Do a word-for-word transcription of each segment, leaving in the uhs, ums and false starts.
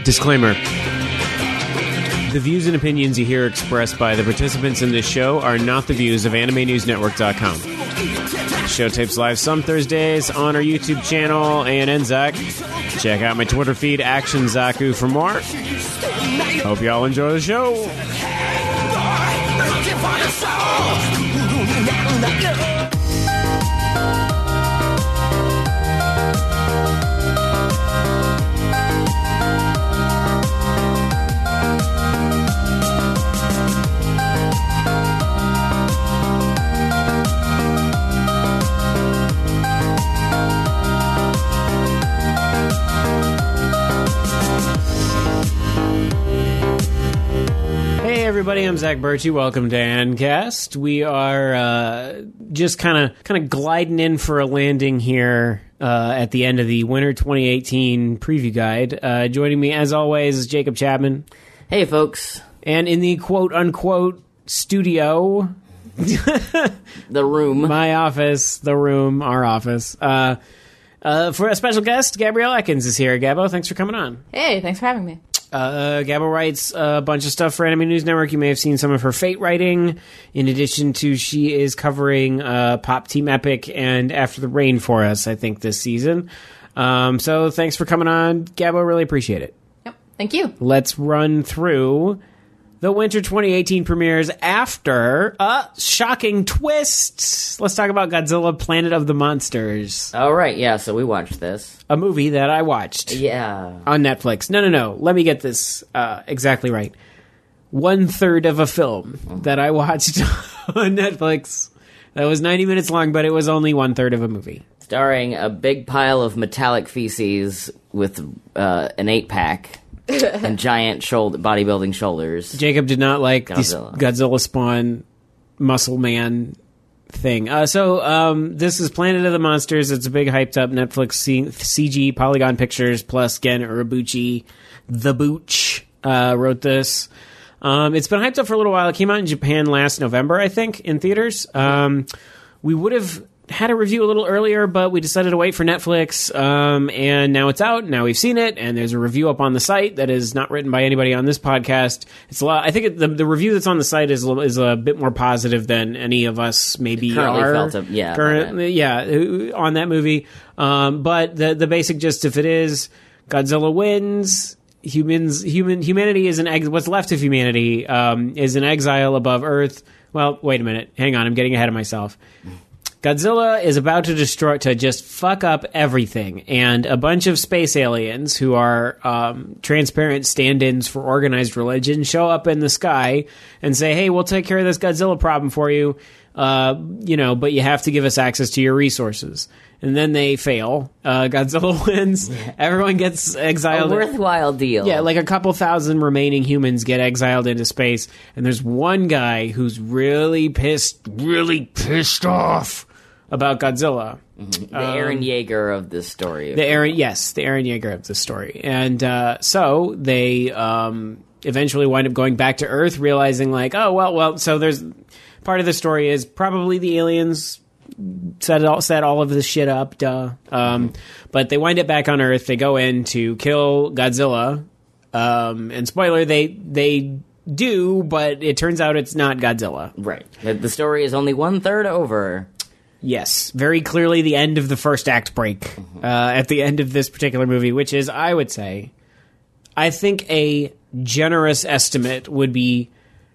Disclaimer. The views and opinions you hear expressed by the participants in this show are not the views of anime news network dot com. The show tapes live some Thursdays on our YouTube channel, A N N Zach. Check out my Twitter feed, Action Zaku, for more. Hope y'all enjoy the show. Everybody, I'm Zach Birchie. Welcome to Ancast. We are uh, just kind of kind of gliding in for a landing here uh, at the end of the Winter twenty eighteen preview guide. Uh, joining me, as always, is Jacob Chapman. Hey, folks. And in the quote-unquote studio... the room. My office, the room, our office. Uh, uh, for a special guest, Gabrielle Ekins is here. Gabbo, thanks for coming on. Hey, thanks for having me. Uh, Gabbo writes a bunch of stuff for Anime News Network. You may have seen some of her Fate writing. In addition to, she is covering uh, Pop Team Epic and After the Rain for us, I think, this season. Um, so thanks for coming on, Gabbo. Really appreciate it. Yep, thank you. Let's run through the Winter twenty eighteen premieres after a shocking twist. Let's talk about Godzilla Planet of the Monsters. All right, yeah, so we watched this. A movie that I watched. Yeah. On Netflix. No, no, no. Let me get this uh, exactly right. One third of a film mm-hmm. that I watched on Netflix that was ninety minutes long, but it was only one third of a movie. Starring a big pile of metallic feces with uh, an eight-pack. and giant shoulder, bodybuilding shoulders. Jacob did not like Godzilla. the Godzilla Spawn muscle man thing. Uh, so um, this is Planet of the Monsters. It's a big hyped up Netflix C- CG Polygon Pictures plus Gen Urobuchi, the Booch, uh, wrote this. Um, it's been hyped up for a little while. It came out in Japan last November, I think, in theaters. Um, we would have had a review a little earlier, but we decided to wait for Netflix, um, and now it's out. Now we've seen it, and there's a review up on the site that is not written by anybody on this podcast. It's a lot. I think it, the the review that's on the site is a, little, is a bit more positive than any of us maybe currently are. Felt a, yeah, currently, yeah, on that movie. Um, but the the basic gist of it is Godzilla wins. Humans, human, humanity is an ex- what's left of humanity um, is in exile above Earth. Well, wait a minute. Hang on, I'm getting ahead of myself. Godzilla is about to destroy, to just fuck up everything, and a bunch of space aliens who are um, transparent stand-ins for organized religion show up in the sky and say, hey, we'll take care of this Godzilla problem for you, uh, you know, but you have to give us access to your resources. And then they fail. Uh, Godzilla wins. Everyone gets exiled. A worthwhile deal. Yeah, like a couple thousand remaining humans get exiled into space, and there's one guy who's really pissed, really pissed off about Godzilla. Mm-hmm. The um, Eren Yeager of this story. The Eren, yes, the Eren Yeager of this story. And uh, so they um, eventually wind up going back to Earth, realizing like, oh, well, well, so there's part of the story is probably the aliens set all, set all of this shit up, duh. Um, but they wind up back on Earth. They go in to kill Godzilla. Um, and spoiler, they they do, but it turns out it's not Godzilla. Right. The story is only one third over. Yes, very clearly the end of the first act break mm-hmm. uh, at the end of this particular movie, which is, I would say, I think a generous estimate would be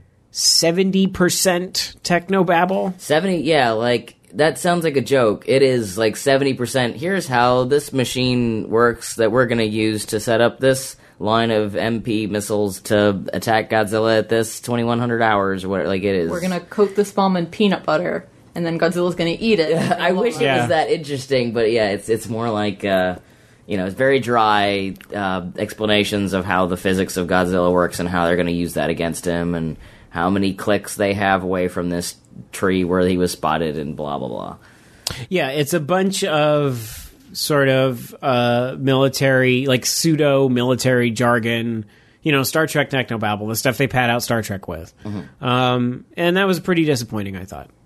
seventy percent technobabble. seventy, yeah, like, that sounds like a joke. It is like seventy percent, here's how this machine works that we're going to use to set up this line of M P missiles to attack Godzilla at this twenty-one hundred hours, or whatever, like it is. We're going to coat this bomb in peanut butter. And then Godzilla's going to eat it. I wish it yeah. was that interesting, but yeah, it's it's more like, uh, you know, it's very dry uh, explanations of how the physics of Godzilla works and how they're going to use that against him and how many clicks they have away from this tree where he was spotted and blah, blah, blah. Yeah, it's a bunch of sort of uh, military, like pseudo-military jargon, you know, Star Trek technobabble, the stuff they pad out Star Trek with. Mm-hmm. Um, and that was pretty disappointing, I thought.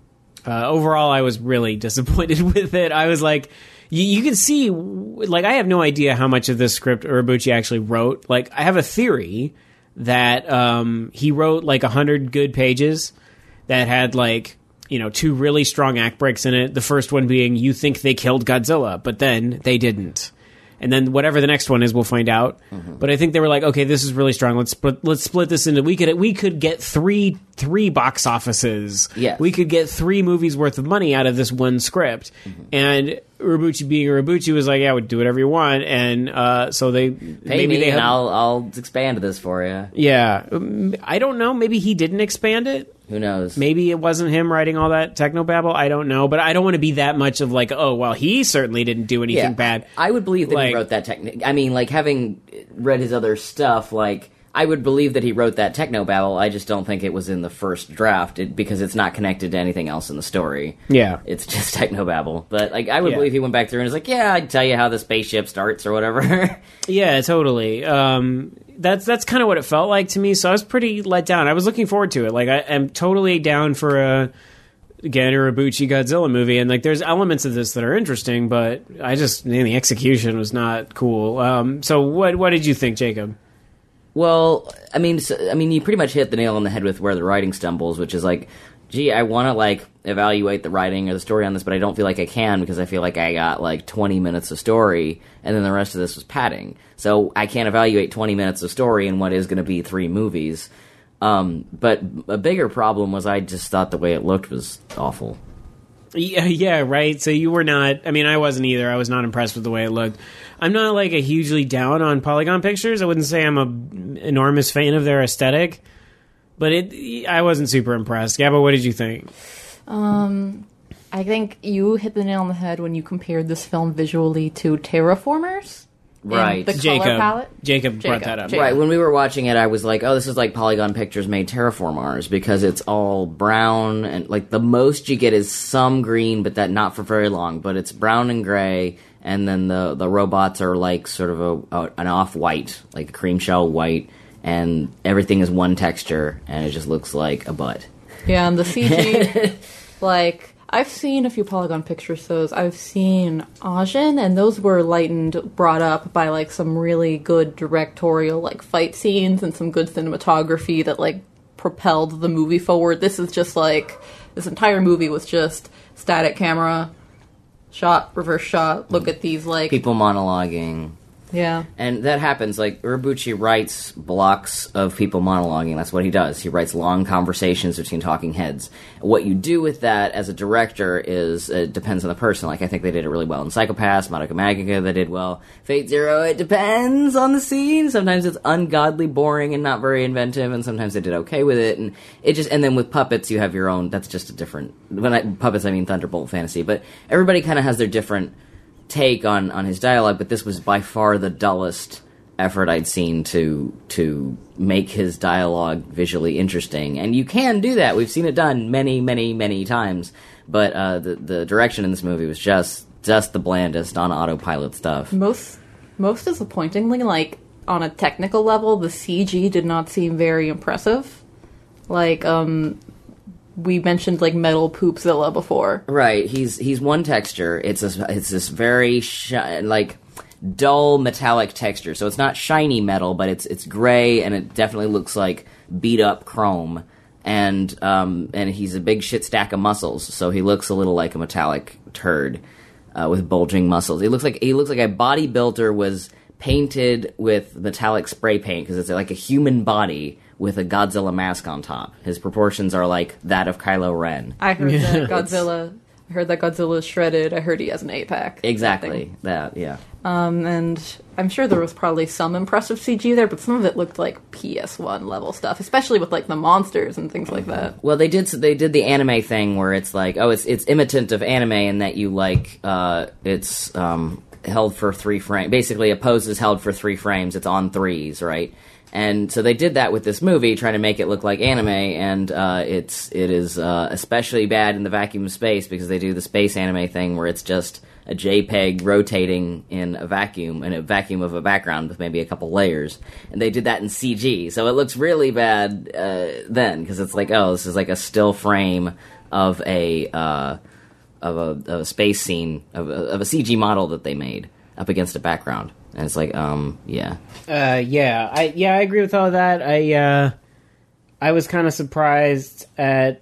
Uh, overall, I was really disappointed with it. I was like, you, you can see, like, I have no idea how much of this script Urabuchi actually wrote. Like, I have a theory that um, he wrote like a hundred good pages that had like, you know, two really strong act breaks in it. The first one being, you think they killed Godzilla, but then they didn't. And then whatever the next one is, we'll find out. Mm-hmm. But I think they were like, okay, this is really strong. Let's split, let's split this into. We could we could get three three box offices. Yes. We could get three movies worth of money out of this one script. Mm-hmm. And Urabuchi being Urabuchi was like, yeah, would do whatever you want. And uh, so they Pay maybe me they and have, I'll I'll expand this for you. Yeah, I don't know. Maybe he didn't expand it. Who knows? Maybe it wasn't him writing all that technobabble. I don't know, but I don't want to be that much of like, oh, well, he certainly didn't do anything yeah, bad. I would believe that like, he wrote that technique. I mean, like, having read his other stuff, like, I would believe that he wrote that technobabble. I just don't think it was in the first draft it, because it's not connected to anything else in the story. Yeah. It's just technobabble. But, like, I would yeah. believe he went back through and was like, yeah, I'd tell you how the spaceship starts or whatever. Yeah, totally. Um, that's that's kind of what it felt like to me, so I was pretty let down. I was looking forward to it. Like, I am totally down for a, again, a Urabuchi Godzilla movie, and, like, there's elements of this that are interesting, but I just, man, the execution was not cool. Um, so what what did you think, Jacob? Well, I mean, so, I mean, you pretty much hit the nail on the head with where the writing stumbles, which is like, gee, I want to like evaluate the writing or the story on this, but I don't feel like I can because I feel like I got like twenty minutes of story, and then the rest of this was padding. So I can't evaluate twenty minutes of story in what is going to be three movies. Um, but a bigger problem was I just thought the way it looked was awful. Yeah, yeah, right. So you were not. I mean, I wasn't either. I was not impressed with the way it looked. I'm not like a hugely down on Polygon Pictures. I wouldn't say I'm a enormous fan of their aesthetic, but it. I wasn't super impressed. Gabba, what did you think? Um, I think you hit the nail on the head when you compared this film visually to Terraformers. Right. The color Jacob, palette. Jacob. Jacob brought Jacob. that up. Jacob. Right, when we were watching it, I was like, oh, this is like Polygon Pictures made Terraform Mars, because it's all brown, and like the most you get is some green, but that not for very long, but it's brown and gray, and then the, the robots are like sort of a, a an off-white, like a cream shell white, and everything is one texture, and it just looks like a butt. Yeah, and the C G, like, I've seen a few Polygon Pictures shows. I've seen Ajin, and those were lightened, brought up by, like, some really good directorial, like, fight scenes and some good cinematography that, like, propelled the movie forward. This is just, like, this entire movie was just static camera, shot, reverse shot, look at these, like... People monologuing. Yeah. And that happens, like, Urabuchi writes blocks of people monologuing. That's what he does. He writes long conversations between talking heads. What you do with that as a director is, it depends on the person. Like, I think they did it really well in Psycho-Pass, Madoka Magica, they did well. Fate Zero, it depends on the scene. Sometimes it's ungodly boring and not very inventive, and sometimes they did okay with it. And it just, and then with puppets, you have your own, that's just a different, when I, puppets, I mean Thunderbolt Fantasy. But everybody kind of has their different take on, on his dialogue, but this was by far the dullest effort I'd seen to to make his dialogue visually interesting. And you can do that. We've seen it done many, many, many times. But uh, the the direction in this movie was just just the blandest on autopilot stuff. Most most disappointingly, like, on a technical level, the C G did not seem very impressive. Like, um... we mentioned, like, Metal Poopzilla before. Right, he's he's one texture. It's this, it's this very shi- like dull metallic texture. So it's not shiny metal, but it's it's gray, and it definitely looks like beat up chrome. And um and he's a big shit stack of muscles, so he looks a little like a metallic turd uh, with bulging muscles. He looks like he looks like a bodybuilder was painted with metallic spray paint, because it's like a human body with a Godzilla mask on top. His proportions are like that of Kylo Ren. I heard that Godzilla. I heard that Godzilla is shredded. I heard he has an eight pack. Exactly that. Yeah. Um, and I'm sure there was probably some impressive C G there, but some of it looked like P S one level stuff, especially with, like, the monsters and things like that. Well, they did they did the anime thing where it's like, oh, it's it's imitant of anime in that you like uh, it's um, held for three frames. Basically, a pose is held for three frames. It's on threes, right? And so they did that with this movie, trying to make it look like anime, and uh, it's it is uh, especially bad in the vacuum of space, because they do the space anime thing where it's just a JPEG rotating in a vacuum, in a vacuum of a background with maybe a couple layers, and they did that in C G, so it looks really bad uh, then, because it's like, oh, this is like a still frame of a uh, of a, of a space scene of a, of a C G model that they made up against a background, and it's like, um, yeah, uh, yeah, I yeah, I agree with all that. I uh, I was kind of surprised at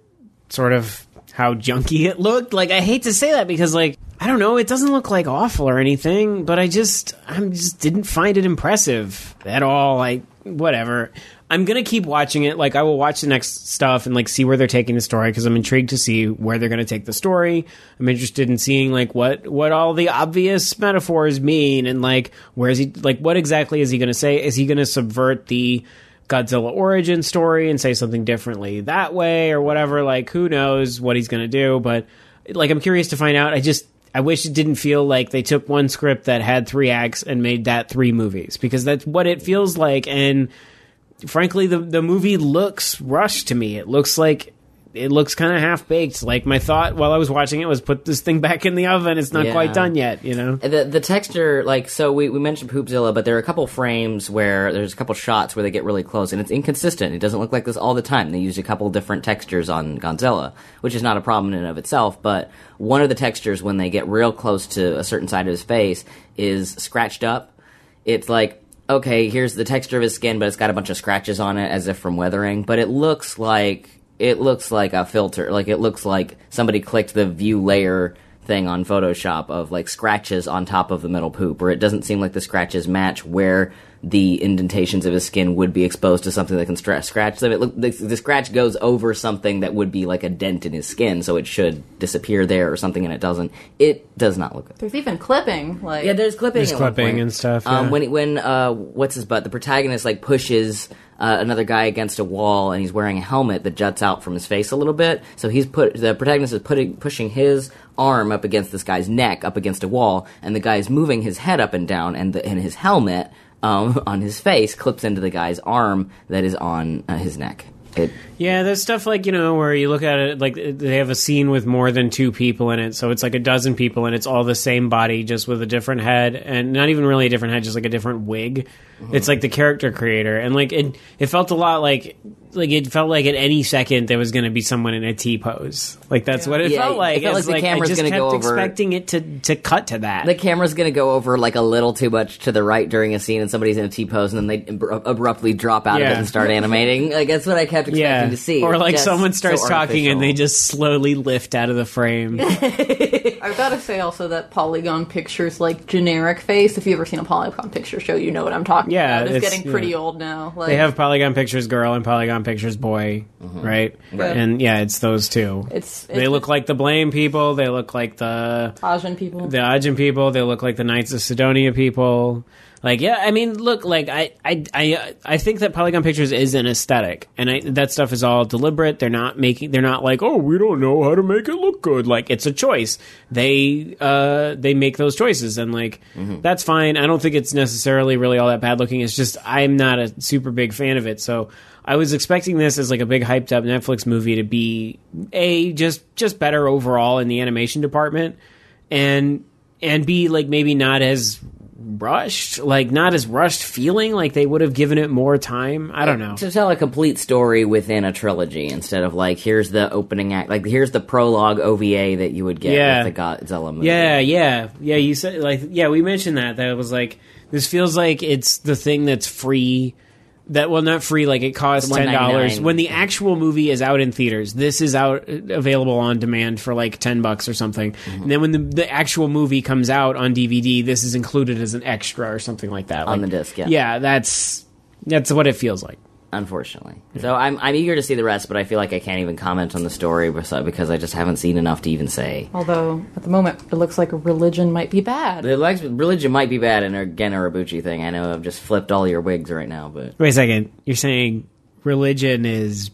sort of how junky it looked. Like, I hate to say that because, like, I don't know, it doesn't look like awful or anything, but I just I just didn't find it impressive at all. Like, whatever. I'm gonna keep watching it. Like, I will watch the next stuff and like see where they're taking the story because I'm intrigued to see where they're gonna take the story. I'm interested in seeing like what what all the obvious metaphors mean and like where is he like what exactly is he gonna say? Is he gonna subvert the Godzilla origin story and say something differently that way or whatever? Like, who knows what he's gonna do? But like, I'm curious to find out. I just I wish it didn't feel like they took one script that had three acts and made that three movies because that's what it feels like. And frankly, the the movie looks rushed to me. It looks like it looks kind of half baked. Like, my thought while I was watching it was, put this thing back in the oven. It's not Yeah. quite done yet, you know. The the texture, like, so we, we mentioned Poopzilla, but there are a couple frames where there's a couple shots where they get really close, and it's inconsistent. It doesn't look like this all the time. They use a couple different textures on Godzilla, which is not a problem in and of itself. But one of the textures, when they get real close to a certain side of his face, is scratched up. It's like, okay, here's the texture of his skin, but it's got a bunch of scratches on it as if from weathering. But it looks like it looks like a filter. Like, it looks like somebody clicked the view layer thing on Photoshop of like scratches on top of the metal poop, where it doesn't seem like the scratches match where the indentations of his skin would be exposed to something that can stra- scratch them. It look, the, the scratch goes over something that would be like a dent in his skin, so it should disappear there or something, and it doesn't. It does not look good. There's even clipping. Like, Yeah, there's clipping. There's at one clipping point. and stuff, Um, yeah. when when uh, what's his butt? The protagonist like pushes uh, another guy against a wall, and he's wearing a helmet that juts out from his face a little bit. So he's put the protagonist is putting pushing his arm up against this guy's neck, up against a wall, and the guy is moving his head up and down, and the, and his helmet um, on his face clips into the guy's arm that is on uh, his neck. It, Yeah, there's stuff like, you know, where you look at it, like, they have a scene with more than two people in it, so it's like a dozen people, and it's all the same body, just with a different head, and not even really a different head, just like a different wig. Mm-hmm. It's like the character creator, and like, it, it felt a lot like, like, it felt like at any second there was going to be someone in a T-pose. Like, that's what it Yeah, felt like. it felt It's like the camera's I just gonna kept go over- expecting it to, to cut to that. the camera's gonna go over like a little too much to the right during a scene, and somebody's in a T-pose, and then they ab- abruptly drop out of Yeah. it and start animating. Like, that's what I kept expecting yeah. to see. Or like Just someone starts so talking and they artificial. just slowly lift out of the frame. I've got to say also that Polygon Pictures, like, generic face, if you've ever seen a Polygon Picture show, you know what I'm talking Yeah, about. It's, it's- getting pretty yeah. old now. Like, They have Polygon Pictures girl and Polygon Pictures boy, right? Right. And yeah, it's those two. It's, it's They look like the Blame people. They look like the Asian people. the Ajin people. They look like the Knights of Sidonia people. Like, yeah, I mean, look, like, I, I, I, I think that Polygon Pictures is an aesthetic, and I, that stuff is all deliberate. They're not making, they're not like, oh, we don't know how to make it look good. Like, it's a choice. They, uh, they make those choices, and like, Mm-hmm. that's fine. I don't think it's necessarily really all that bad looking. It's just, I'm not a super big fan of it, so I was expecting this as like a big hyped up Netflix movie to be a just just better overall in the animation department, and and be like maybe not as rushed, like not as rushed feeling, like they would have given it more time. I don't know. To tell a complete story within a trilogy instead of like, here's the opening act, like here's the prologue O V A that you would get Yeah. with the Godzilla movie. Yeah, yeah, yeah. You said like yeah, we mentioned that that it was like this feels like it's the thing that's free. That well, not free. Like it costs ten dollars one ninety-nine. when the actual movie is out in theaters. This is out available on demand for like ten bucks or something. Mm-hmm. And then when the, the actual movie comes out on D V D, this is included as an extra or something like that. On Like, the disc, yeah. Yeah, that's that's what it feels like. Unfortunately. So I'm I'm eager to see the rest, but I feel like I can't even comment on the story because I just haven't seen enough to even say. Although, at the moment, it looks like religion might be bad. The lex- religion might be bad, and again, a Rabuchi thing. I know I've just flipped all your wigs right now, but Wait a second. You're saying religion is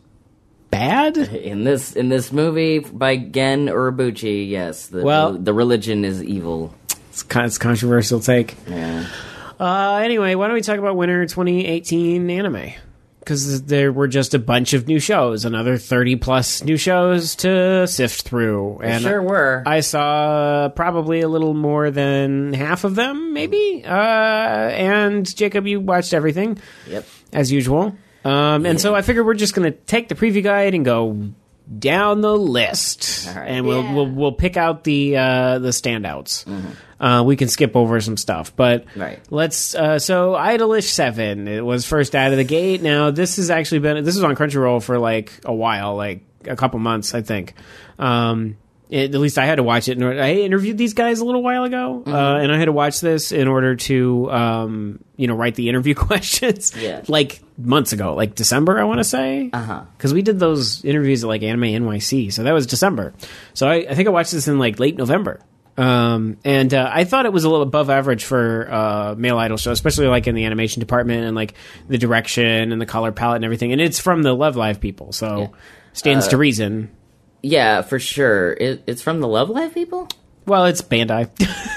bad? in this in this movie by Gen Urobuchi, yes, the Well- the religion is evil. It's kind of controversial take. Yeah. Uh, anyway, why don't we talk about Winter twenty eighteen anime? Because there were just a bunch of new shows, another thirty plus new shows to sift through. And sure were. I saw probably a little more than half of them, maybe. Uh, and Jacob, you watched everything, Yep. as usual. Um, and so I figured we're just going to take the preview guide and go down the list, All right. and we'll, Yeah. we'll we'll pick out the uh, the standouts. Uh, we can skip over some stuff, but Right. let's. Uh, so, Idolish Seven. It was first out of the gate. Now, this has actually been this was on Crunchyroll for like a while, like a couple months, I think. Um, it, at least I had to watch it. In order, I interviewed these guys a little while ago, Mm-hmm. uh, and I had to watch this in order to, um, you know, write the interview questions. Yeah. Like months ago, like December, I want to say. Uh-huh. Because we did those interviews at like Anime N Y C, so that was December. So I, I think I watched this in like late November. Um, and uh, I thought it was a little above average for uh, male idol show, especially like in the animation department and like the direction and the color palette and everything. And it's from the Love Live people, so Yeah. stands to reason. Yeah, for sure. It, it's from the Love Live people? Well, it's Bandai.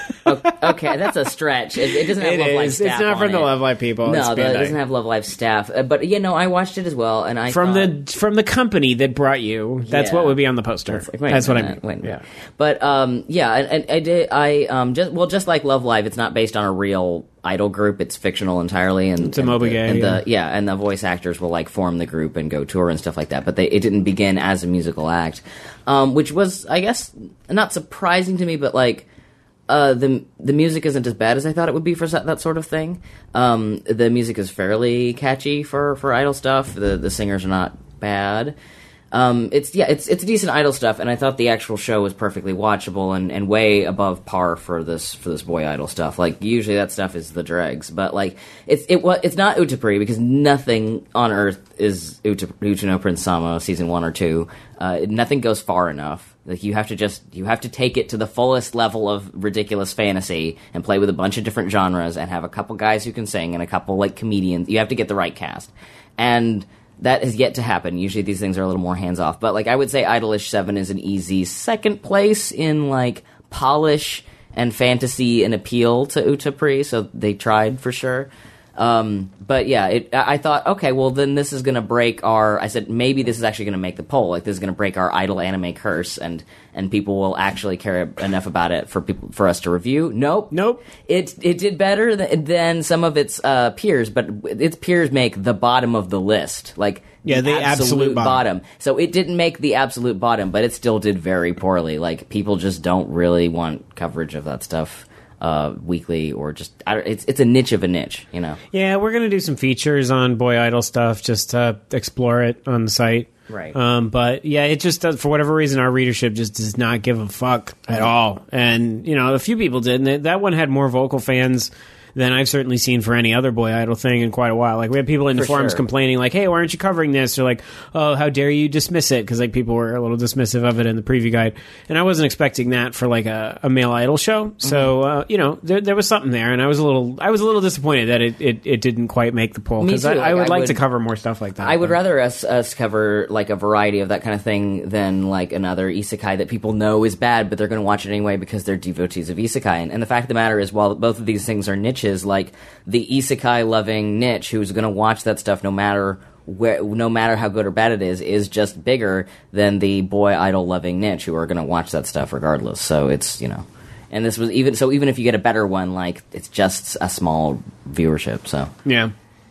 Okay, that's a stretch. It, it doesn't have It Love Live is. staff It's not on from the it. Love Live people. No, it's the- Bandai. it doesn't have Love Live staff. Uh, But, you know, I watched it as well, and I from thought, the from the company that brought you. That's Yeah. what would be on the poster. It's like, wait a That's what I minute, mean. wait a minute. Yeah. But um, yeah, and, and I did. I um, just well, just like Love Live, it's not based on a real idol group. It's fictional entirely, and It's a and Mobile the, Gay, and yeah. the yeah, and the voice actors will like form the group and go tour and stuff like that. But they it didn't begin as a musical act, um, which was, I guess, not surprising to me, but like. Uh, the the music isn't as bad as I thought it would be for that sort of thing. Um, the music is fairly catchy for, for idol stuff. The the singers are not bad. Um, it's yeah, it's it's decent idol stuff, and I thought the actual show was perfectly watchable and, and way above par for this for this boy idol stuff. Like usually that stuff is the dregs, but like it's it was it's not Utapri because nothing on earth is Uta, Uta no Prince Samo season one or two. Uh, nothing goes far enough. Like you have to just you have to take it to the fullest level of ridiculous fantasy and play with a bunch of different genres and have a couple guys who can sing and a couple like comedians. You have to get the right cast, and that has yet to happen. Usually these things are a little more hands off. But like I would say, Idolish Seven is an easy second place in like polish and fantasy and appeal to Utapri. So they tried for sure. Um, but yeah, it, I I thought, okay, well then this is going to break our, I said, maybe this is actually going to make the poll. Like this is going to break our idol anime curse and, and people will actually care enough about it for people, for us to review. Nope. Nope. It, it did better th- than some of its, uh, peers, but its peers make the bottom of the list. Like, Yeah, the absolute bottom. So it didn't make the absolute bottom, but it still did very poorly. Like people just don't really want coverage of that stuff. Uh, weekly or just I don't, it's it's a niche of a niche, you know. Yeah, we're gonna do some features on Boy Idol stuff just to explore it on the site. Right. Um, but yeah, it just does, for whatever reason, our readership just does not give a fuck at all. And you know, a few people did, and that one had more vocal fans than I've certainly seen for any other Boy Idol thing in quite a while. Like we had people in the For forums sure. complaining, like, "Hey, why aren't you covering this?" Or like, "Oh, how dare you dismiss it?" Because like people were a little dismissive of it in the preview guide, and I wasn't expecting that for like a, a male idol show. So Mm-hmm. uh, you know, there, there was something there, and I was a little, I was a little disappointed that it, it, it didn't quite make the poll Me because I, too. I Like, would I like would- to cover more stuff like that. I would but- rather us us cover like a variety of that kind of thing than like another isekai that people know is bad, but they're going to watch it anyway because they're devotees of isekai. And, and the fact of the matter is, while both of these things are niches, like the isekai loving niche who's going to watch that stuff no matter where, no matter how good or bad it is, is just bigger than the boy idol loving niche who are going to watch that stuff regardless. So it's, you know, and this was even so even if you get a better one, like it's just a small viewership. So Yeah.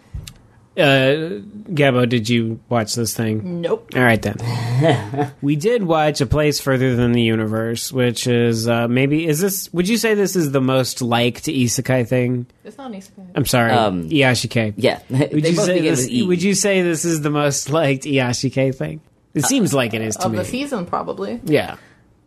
Uh, Gabo, did you watch this thing? Nope. All right then. We did watch A Place Further Than the Universe, which is uh, maybe is this? Would you say this is the most liked isekai thing? It's not an isekai. I'm sorry, Um, Iyashike. yeah, Would they you both say begin this? with E. Would you say this is the most liked Iyashike thing? It seems like it is to Of me. the season, probably. Yeah.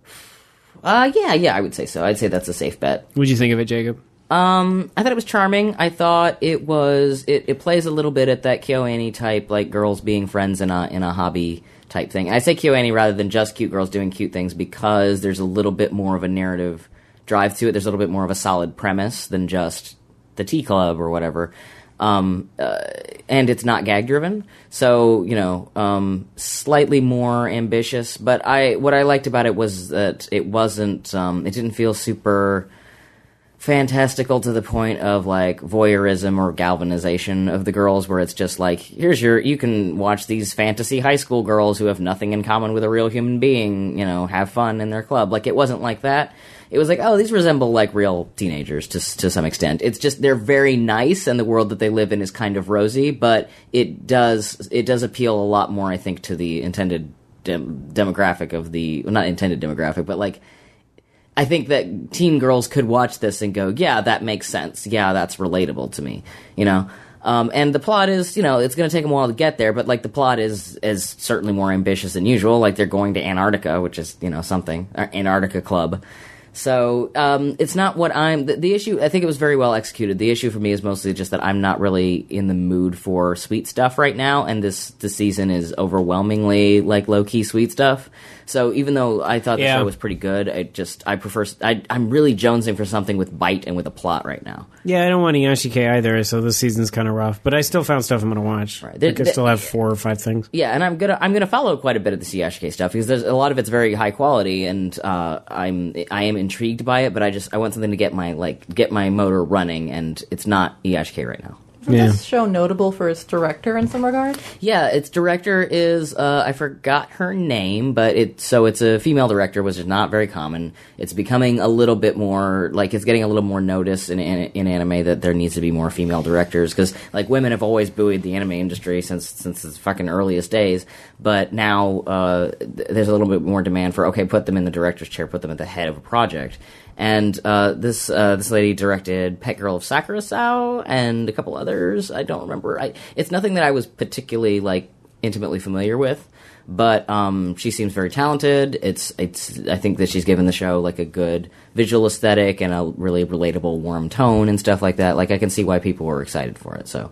Uh, yeah, yeah, I would say so. I'd say that's a safe bet. What'd you think of it, Jacob? Um, I thought it was charming. I thought it was it, it plays a little bit at that KyoAni type, like girls being friends in a in a hobby type thing. And I say KyoAni rather than just cute girls doing cute things because there's a little bit more of a narrative drive to it. There's a little bit more of a solid premise than just the tea club or whatever. Um, uh, and it's not gag driven, so you know, um, slightly more ambitious. But I what I liked about it was that it wasn't um, it didn't feel super fantastical to the point of like voyeurism or galvanization of the girls where it's just like here's your you can watch these fantasy high school girls who have nothing in common with a real human being, you know, have fun in their club. Like it wasn't like that. It was like, oh, these resemble like real teenagers to to some extent. It's just they're very nice and the world that they live in is kind of rosy, but it does it does appeal a lot more, I think, to the intended dem- demographic of the well, not intended demographic, but like I think that teen girls could watch this and go, yeah, that makes sense. Yeah, that's relatable to me. You know. Um, and the plot is, you know, it's going to take them a while to get there, but, like, the plot is is certainly more ambitious than usual. Like, they're going to Antarctica, which is, you know, something. Antarctica Club. So, um, it's not what I'm... The, the issue, I think it was very well executed. The issue for me is mostly just that I'm not really in the mood for sweet stuff right now, and this, this season is overwhelmingly, like, low-key sweet stuff. So even though I thought the Yeah. show was pretty good, I just, I prefer... I, I'm really jonesing for something with bite and with a plot right now. Yeah, I don't want Iyashikei either, so this season's kind of rough. But I still found stuff I'm going to watch. Right. Like, I There- still have four or five things. Yeah, and I'm gonna I'm gonna follow quite a bit of the Iyashikei stuff because there's a lot of it's very high quality, and uh, I'm I am intrigued by it. But I just I want something to get my like get my motor running, and it's not Iyashikei right now. Isn't Yeah. this show notable for its director in some regard? Yeah, its director is uh, I forgot her name, but it so it's a female director, which is not very common. It's becoming a little bit more like it's getting a little more notice in in, in anime that there needs to be more female directors because like women have always buoyed the anime industry since since its fucking earliest days, but now uh, th- there's a little bit more demand for okay, put them in the director's chair, put them at the head of a project. And uh, this uh, this lady directed Pet Girl of Sakurasou and a couple others. I don't remember. I, it's nothing that I was particularly like intimately familiar with, but um, she seems very talented. It's it's. I think that she's given the show like a good visual aesthetic and a really relatable, warm tone and stuff like that. Like I can see why people were excited for it. So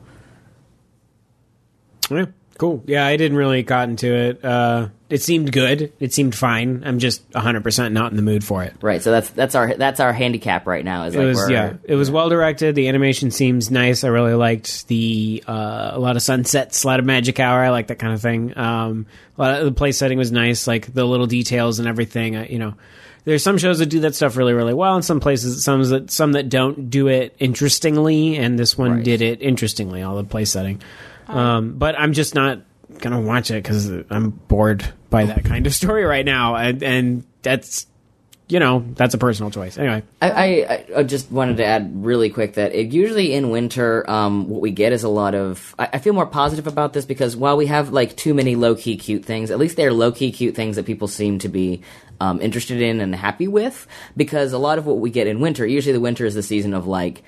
Yeah, cool. Yeah, I didn't really got into it. Uh, it seemed good. It seemed fine. I'm just one hundred percent not in the mood for it. right. So that's that's our that's our handicap right now. Is It like was we're, yeah. It was well directed. The animation seems nice. I really liked the uh, a lot of sunsets, a lot of magic hour. I like that kind of thing. Um, a lot of the place setting was nice, like the little details and everything. I, you know, there's some shows that do that stuff really, really well, and some places, some that some that don't do it interestingly. And this one Right. did it interestingly. All the place setting, um, but I'm just not gonna watch it because I'm bored by that kind of story right now, and and that's. You know, that's a personal choice. Anyway. I, I, I just wanted to add really quick that it, usually in winter, um, what we get is a lot of... I, I feel more positive about this because while we have, like, too many low-key cute things, at least they're low-key cute things that people seem to be um, interested in and happy with, because a lot of what we get in winter, usually the winter is the season of, like,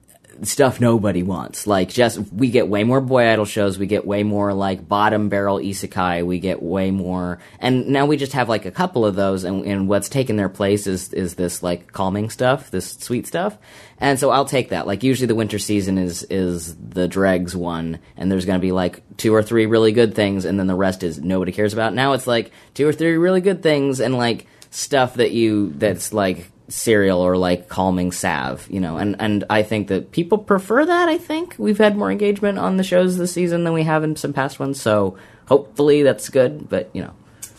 stuff nobody wants. Like, just, we get way more boy idol shows, we get way more, like, bottom barrel isekai, we get way more, and now we just have, like, a couple of those, and, and what's taken their place is, is this, like, calming stuff, this sweet stuff, and so I'll take that. Like, usually the winter season is, is the dregs one, and there's gonna be, like, two or three really good things, and then the rest is nobody cares about. Now it's, like, two or three really good things, and, like, stuff that you, that's, like, cereal or like calming salve, you know, and, and I think that people prefer that. I think we've had more engagement on the shows this season than we have in some past ones, so hopefully that's good, but you know.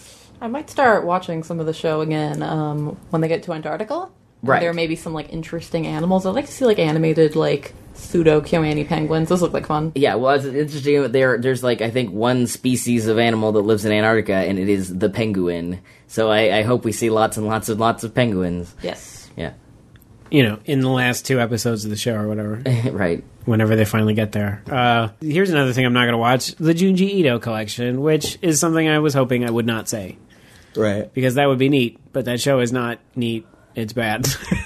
I might start watching some of the show again um, when they get to Antarctica. Right. There may be some like interesting animals. I'd like to see like animated like pseudo Kyoani penguins. Those look like fun. Yeah, well, it's interesting. There, there's like I think one species of animal that lives in Antarctica, and it is the penguin. So I, I hope we see lots and lots and lots of penguins. Yes. Yeah. You know, in the last two episodes of the show or whatever, Right. whenever they finally get there. Uh, here's another thing I'm not going to watch: the Junji Ito collection, which is something I was hoping I would not say, Right. because that would be neat. But that show is not neat. It's bad.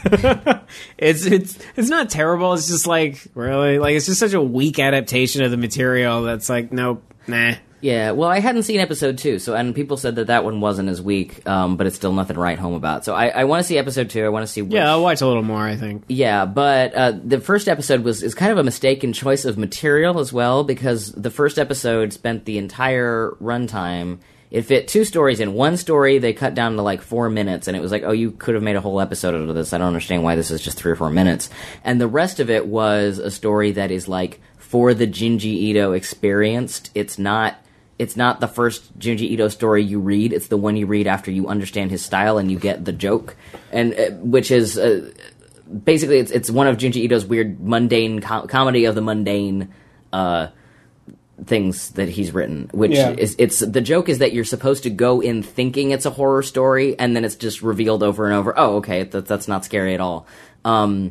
it's it's it's not terrible. It's just like really like it's just such a weak adaptation of the material. That's like nope, nah. Yeah, well, I hadn't seen episode two, so and people said that that one wasn't as weak, um, but it's still nothing to write home about. So I, I want to see episode two. I want to see. Which, Yeah, I'll watch a little more. I think. Yeah, but uh, the first episode was is kind of a mistaken choice of material as well, because the first episode spent the entire runtime. It fit two stories in. One story they cut down to like four minutes, and it was like, oh, you could have made a whole episode out of this. I don't understand why this is just three or four minutes. And the rest of it was a story that is like for the Junji Ito experienced. It's not. It's not the first Junji Ito story you read. It's the one you read after you understand his style and you get the joke, and uh, which is uh, basically it's it's one of Junji Ito's weird mundane com- comedy of the mundane uh, things that he's written. Which Yeah. is it's the joke is that you're supposed to go in thinking it's a horror story, and then it's just revealed over and over. Oh, okay, that, that's not scary at all. Um,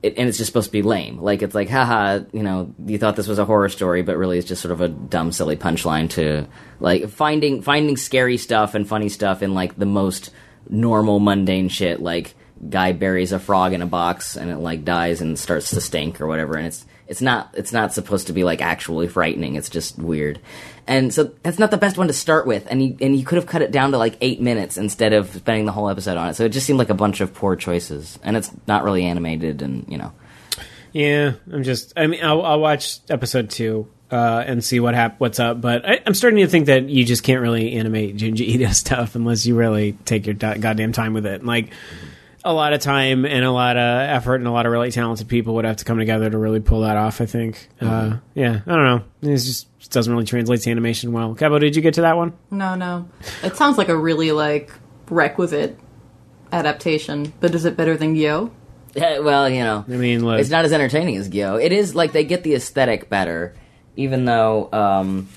it, and it's just supposed to be lame. Like, it's like, haha, you know, you thought this was a horror story, but really it's just sort of a dumb, silly punchline to, like, finding finding scary stuff and funny stuff in, like, the most normal, mundane shit, like, guy buries a frog in a box and it, like, dies and starts to stink or whatever, and it's it's not it's not supposed to be, like, actually frightening. It's just weird. And so that's not the best one to start with, and you, and you could have cut it down to, like, eight minutes instead of spending the whole episode on it. So it just seemed like a bunch of poor choices, and it's not really animated, and, you know. Yeah, I'm just, I mean, I'll, I'll watch episode two uh, and see what hap- what's up, but I, I'm starting to think that you just can't really animate Junji Ito stuff unless you really take your do- goddamn time with it. Like, a lot of time and a lot of effort and a lot of really talented people would have to come together to really pull that off, I think. Mm-hmm. Uh, yeah, I don't know. It just it doesn't really translate to animation well. Cabo, did you get to that one? No, no. It sounds like a really, like, requisite adaptation, but is it better than Gyo? Yeah, well, you know, I mean, look, it's not as entertaining as Gyo. It is, like, they get the aesthetic better, even though, um...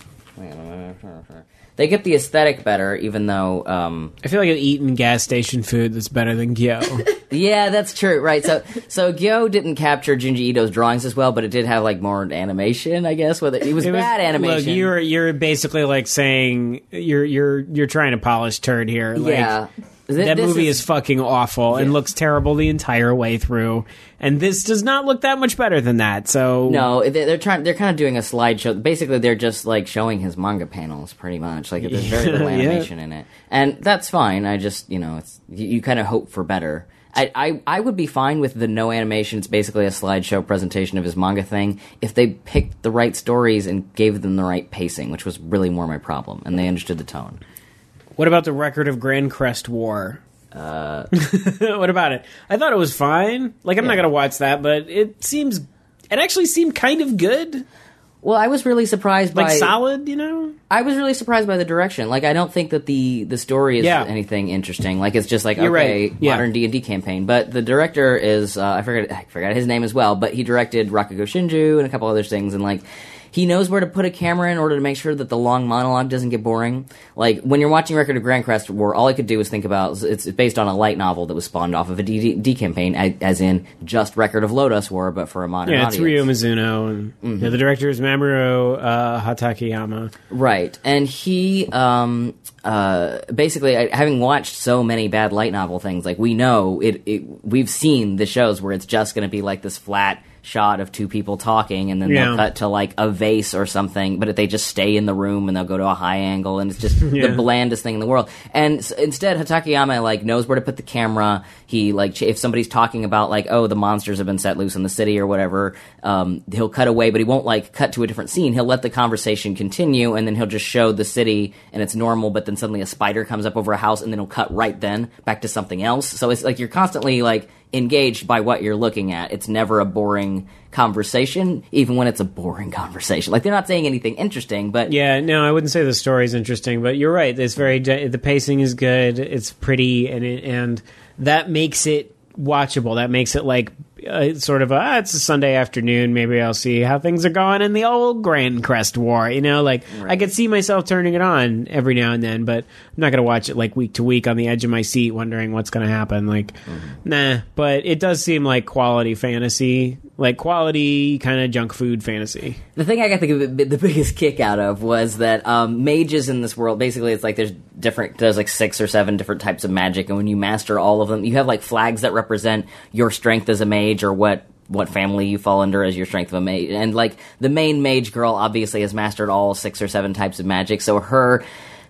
They get the aesthetic better, even though... Um, I feel like I've eaten gas station food that's better than Gyo. Yeah, that's true, right. So so Gyo didn't capture Junji Ito's drawings as well, but it did have, like, more animation, I guess. Whether It was it bad was, animation. Look, you're, you're basically, like, saying... You're you're you're trying to polish turd here. Like, yeah. Th- that movie is, is fucking awful yeah. and looks terrible the entire way through. And this does not look that much better than that. So no, they're trying. They're kind of doing a slideshow. Basically, they're just like showing his manga panels, pretty much. Like there's very little animation yeah. in it, and that's fine. I just, you know, it's you, you kind of hope for better. I, I I would be fine with the no animation. It's basically a slideshow presentation of his manga thing. If they picked the right stories and gave them the right pacing, which was really more my problem, and they understood the tone. What about the Record of Grand Crest War? Uh, what about it? I thought it was fine. Like, I'm yeah. not going to watch that, but it seems... It actually seemed kind of good. Well, I was really surprised like by... Like, solid, you know? I was really surprised by the direction. Like, I don't think that the, the story is yeah. anything interesting. Like, it's just like, You're okay, right. yeah. modern D and D campaign. But the director is... Uh, I forgot I forgot his name as well, but he directed Rakugo Shinju and a couple other things, and, like... He knows where to put a camera in order to make sure that the long monologue doesn't get boring. Like, when you're watching Record of Grand Crest War, all I could do is think about, it's based on a light novel that was spawned off of a D and D campaign, as in just Record of Lodoss War, but for a modern yeah, audience. Yeah, it's Ryo Mizuno, and mm-hmm. yeah, the director is Mamoru uh, Hatakeyama. Right, and he, um, uh, basically, having watched so many bad light novel things, like, we know, it, it we've seen the shows where it's just going to be like this flat shot of two people talking, and then yeah. they'll cut to like a vase or something, but if they just stay in the room and they'll go to a high angle, and it's just yeah. the blandest thing in the world. And s- instead, Hatakeyama like knows where to put the camera. He like ch- if somebody's talking about like, oh, the monsters have been set loose in the city or whatever, um, he'll cut away, but he won't like cut to a different scene. He'll let the conversation continue, and then he'll just show the city and it's normal, but then suddenly a spider comes up over a house, and then he'll cut right then back to something else. So it's like you're constantly like engaged by what you're looking at. It's never a boring conversation, even when it's a boring conversation. Like, they're not saying anything interesting, but... Yeah, no, I wouldn't say the story's interesting, but you're right. It's very... The pacing is good. It's pretty, and it, and that makes it watchable. That makes it, like, uh, sort of, a, ah, it's a Sunday afternoon. Maybe I'll see how things are going in the old Grand Crest War. You know, like, right. I could see myself turning it on every now and then, but I'm not going to watch it, like, week to week on the edge of my seat wondering what's going to happen. Like, mm-hmm. nah. But it does seem like quality fantasy, like quality kind of junk food fantasy. The thing I got the, the biggest kick out of was that um, mages in this world, basically it's like there's different, there's like six or seven different types of magic, and when you master all of them, you have like flags that represent your strength as a mage, or what what family you fall under as your strength of a mage. And like the main mage girl obviously has mastered all six or seven types of magic, so her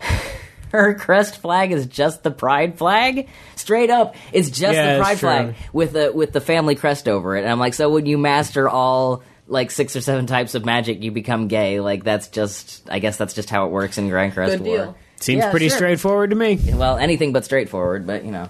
her crest flag is just the pride flag. Straight up, it's just yeah, the pride true. flag with the with the family crest over it. And I'm like, so when you master all like six or seven types of magic, you become gay. Like, that's just, I guess that's just how it works in Grand Crest Good War. deal. Seems yeah, pretty sure. straightforward to me. Well, anything but straightforward, but you know.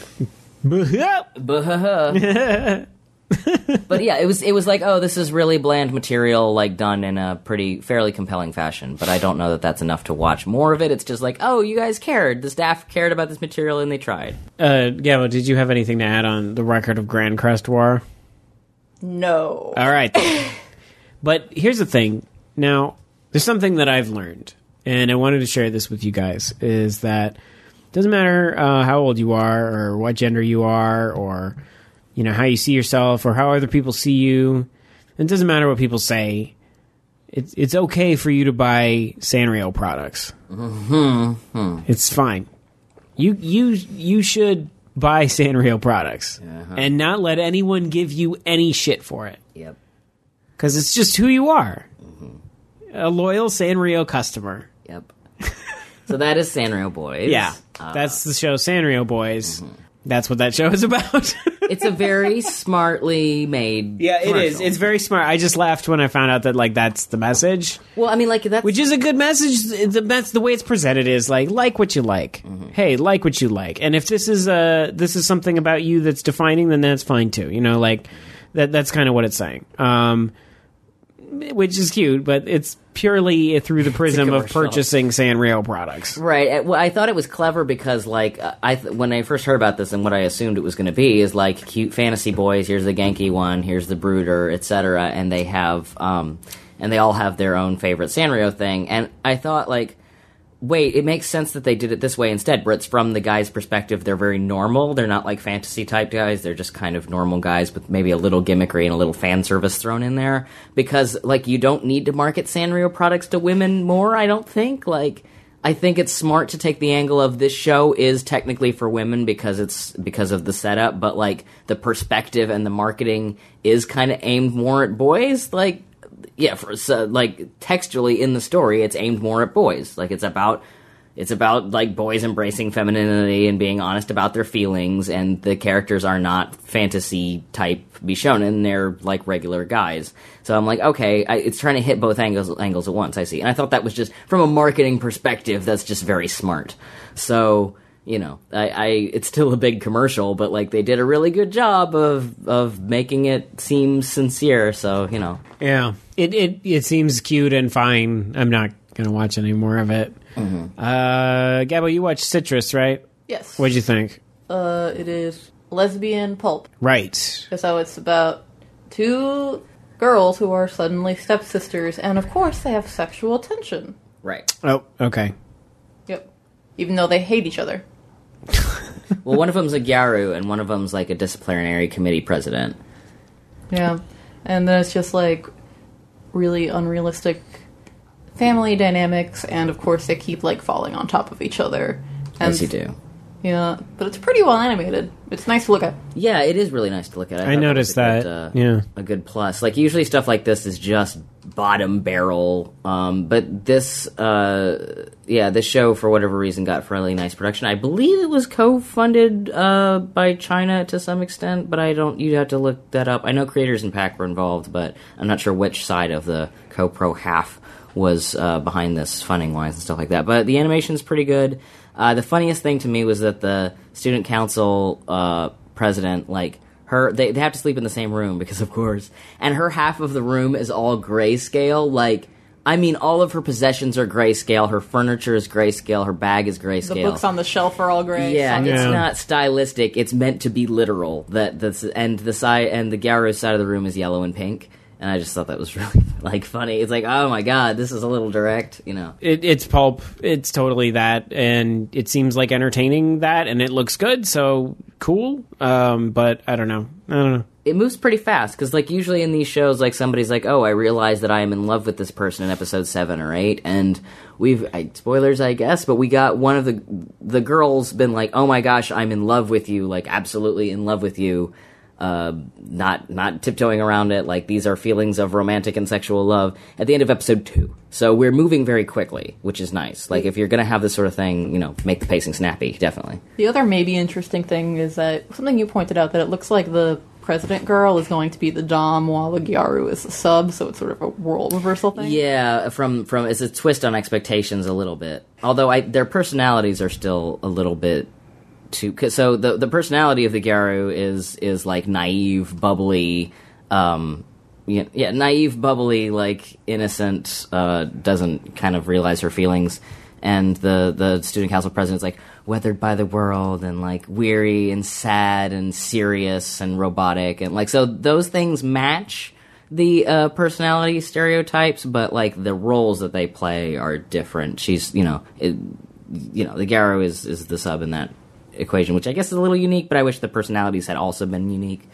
Buh-huh. But yeah, it was it was like, oh, this is really bland material, like done in a pretty fairly compelling fashion. But I don't know that that's enough to watch more of it. It's just like, oh, you guys cared. The staff cared about this material, and they tried. Uh, Gabo, did you have anything to add on the Record of Grand Crest War? No. All right. But here's the thing. Now, there's something that I've learned, and I wanted to share this with you guys, is that it doesn't matter uh, how old you are or what gender you are or you know, how you see yourself or how other people see you. It doesn't matter what people say. It's it's okay for you to buy Sanrio products. Mm-hmm. It's fine. You you you should buy Sanrio products uh-huh. and not let anyone give you any shit for it. Yep. Because it's just who you are. Mm-hmm. A loyal Sanrio customer. Yep. So that is Sanrio Boys. Yeah. Uh, That's the show Sanrio Boys. Mm-hmm. That's what that show is about. It's a very smartly made Yeah, it is. commercial. It's very smart. I just laughed when I found out that, like, that's the message. Well, I mean, like, that's... Which is a good message. That's the way it's presented is, like, like what you like. Mm-hmm. Hey, like what you like. And if this is uh, this is something about you that's defining, then that's fine, too. You know, like, that. that's kind of what it's saying. Um, which is cute, but it's purely through the prism of commercial. purchasing Sanrio products. Right. Well, I thought it was clever because, like, I th- when I first heard about this and what I assumed it was going to be is, like, cute fantasy boys, here's the Genki one, here's the Brooder, et cetera, and they have, um, and they all have their own favorite Sanrio thing, and I thought, like, wait, it makes sense that they did it this way instead, where it's from the guy's perspective, they're very normal, they're not, like, fantasy-type guys, they're just kind of normal guys with maybe a little gimmickry and a little fan service thrown in there, because, like, you don't need to market Sanrio products to women more, I don't think, like... I think it's smart to take the angle of this show is technically for women because it's because of the setup, but like the perspective and the marketing is kind of aimed more at boys. Like, yeah, for, so, like textually in the story, it's aimed more at boys. Like it's about it's about like boys embracing femininity and being honest about their feelings, and the characters are not fantasy type Bishonen, they're like regular guys. So I'm like, okay, I, it's trying to hit both angles angles at once, I see. And I thought that was just, from a marketing perspective, that's just very smart. So, you know, I, I it's still a big commercial, but like they did a really good job of of making it seem sincere, so, you know. Yeah. It, it, it seems cute and fine. I'm not going to watch any more of it. Mm-hmm. Uh, Gabo, you watched Citrus, right? Yes. What'd you think? Uh, it is lesbian pulp. Right. So it's about two girls who are suddenly stepsisters, and of course they have sexual tension. Right. Oh, okay. Yep. Even though they hate each other. Well, one of them's a Gyaru, and one of them's like a disciplinary committee president. Yeah. And then it's just like really unrealistic family dynamics, and of course they keep like falling on top of each other. And, As you do. Yeah, but it's pretty well animated. It's nice to look at. Yeah, it is really nice to look at. I thought noticed was a that, good, uh, yeah. a good plus. Like usually stuff like this is just bottom barrel, um, but this, uh, yeah, this show for whatever reason got fairly nice production. I believe it was co-funded uh, by China to some extent, but I don't. You'd have to look that up. I know Creators Impact were involved, but I'm not sure which side of the co-pro half was uh, behind this funding wise and stuff like that. But the animation's pretty good. Uh, the funniest thing to me was that the student council uh, president, like, her, they, they have to sleep in the same room, because of course, and her half of the room is all grayscale, like, I mean, all of her possessions are grayscale, her furniture is grayscale, her bag is grayscale. The books on the shelf are all gray. Yeah, Some- it's Yeah. not stylistic, it's meant to be literal, that that's, and the side, and the Gyaru side of the room is yellow and pink. And I just thought that was really, like, funny. It's like, oh my god, this is a little direct, you know. It, it's pulp. It's totally that, and it seems like entertaining that, and it looks good, so cool. Um, but I don't know. I don't know. It moves pretty fast, because, like, usually in these shows, like, somebody's like, oh, I realize that I am in love with this person in episode seven or eight, and we've, I, spoilers, I guess, but we got one of the, the girls been like, oh my gosh, I'm in love with you, like, absolutely in love with you. Uh, not not tiptoeing around it, like these are feelings of romantic and sexual love at the end of episode two. So we're moving very quickly, which is nice. Like if you're gonna have this sort of thing, you know, make the pacing snappy, definitely. The other maybe interesting thing is that something you pointed out, that it looks like the president girl is going to be the dom while the Gyaru is the sub, so it's sort of a role reversal thing. Yeah, from from it's a twist on expectations a little bit. Although I, their personalities are still a little bit too. So the the personality of the Gyaru is is like naive, bubbly. Um, yeah, yeah, naive, bubbly, like innocent. Uh, doesn't kind of realize her feelings. And the the student council president's like weathered by the world and like weary and sad and serious and robotic and like so those things match the uh, personality stereotypes, but like the roles that they play are different. She's you know it, you know the Gyaru is is the sub in that equation, which I guess is a little unique, but I wish the personalities had also been unique.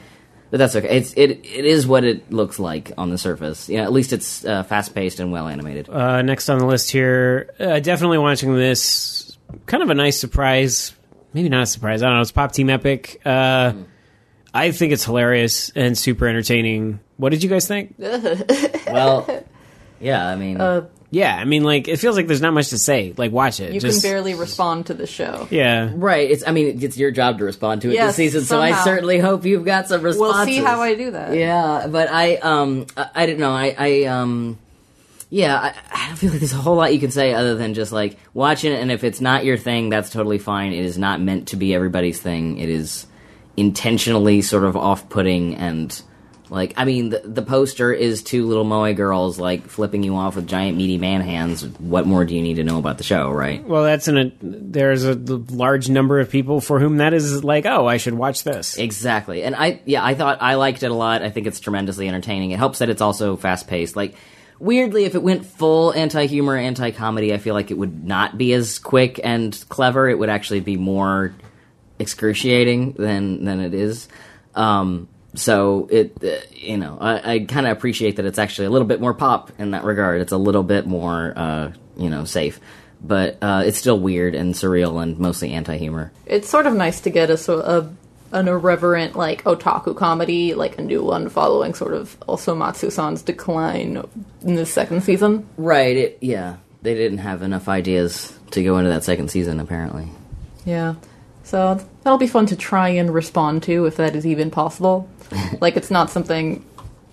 But that's okay. It's it it is what it looks like on the surface. You know, at least it's uh, fast paced and well animated. Uh, next on the list here, uh, definitely watching this. Kind of a nice surprise. Maybe not a surprise. I don't know. It's Pop Team Epic. Uh, mm. I think it's hilarious and super entertaining. What did you guys think? Well, yeah, I mean... Uh, yeah, I mean, like, it feels like there's not much to say. Like, watch it. You Just, can barely respond to the show. Yeah. Right. It's. I mean, it's your job to respond to it yes, this season, somehow. so I certainly hope you've got some responses. We'll see how I do that. Yeah, but I, um, I, I didn't know. I, I, um... Yeah, I, I don't feel like there's a whole lot you can say other than just, like, watching it, and if it's not your thing, that's totally fine. It is not meant to be everybody's thing. It is intentionally sort of off-putting, and, like, I mean, the, the poster is two little moe girls, like, flipping you off with giant meaty man hands. What more do you need to know about the show, right? Well, that's in a... There's a large number of people for whom that is like, oh, I should watch this. Exactly. And I, yeah, I thought I liked it a lot. I think it's tremendously entertaining. It helps that it's also fast-paced. Like... Weirdly, if it went full anti-humor, anti-comedy, I feel like it would not be as quick and clever. It would actually be more excruciating than than it is. Um, so it, uh, you know, I, I kind of appreciate that it's actually a little bit more pop in that regard. It's a little bit more, uh, you know, safe. But uh, it's still weird and surreal and mostly anti-humor. It's sort of nice to get a sort of an irreverent, like, otaku comedy, like a new one following sort of also Matsu-san's decline in the second season. Right, it, yeah. They didn't have enough ideas to go into that second season, apparently. Yeah. So that'll be fun to try and respond to, if that is even possible. Like, it's not something...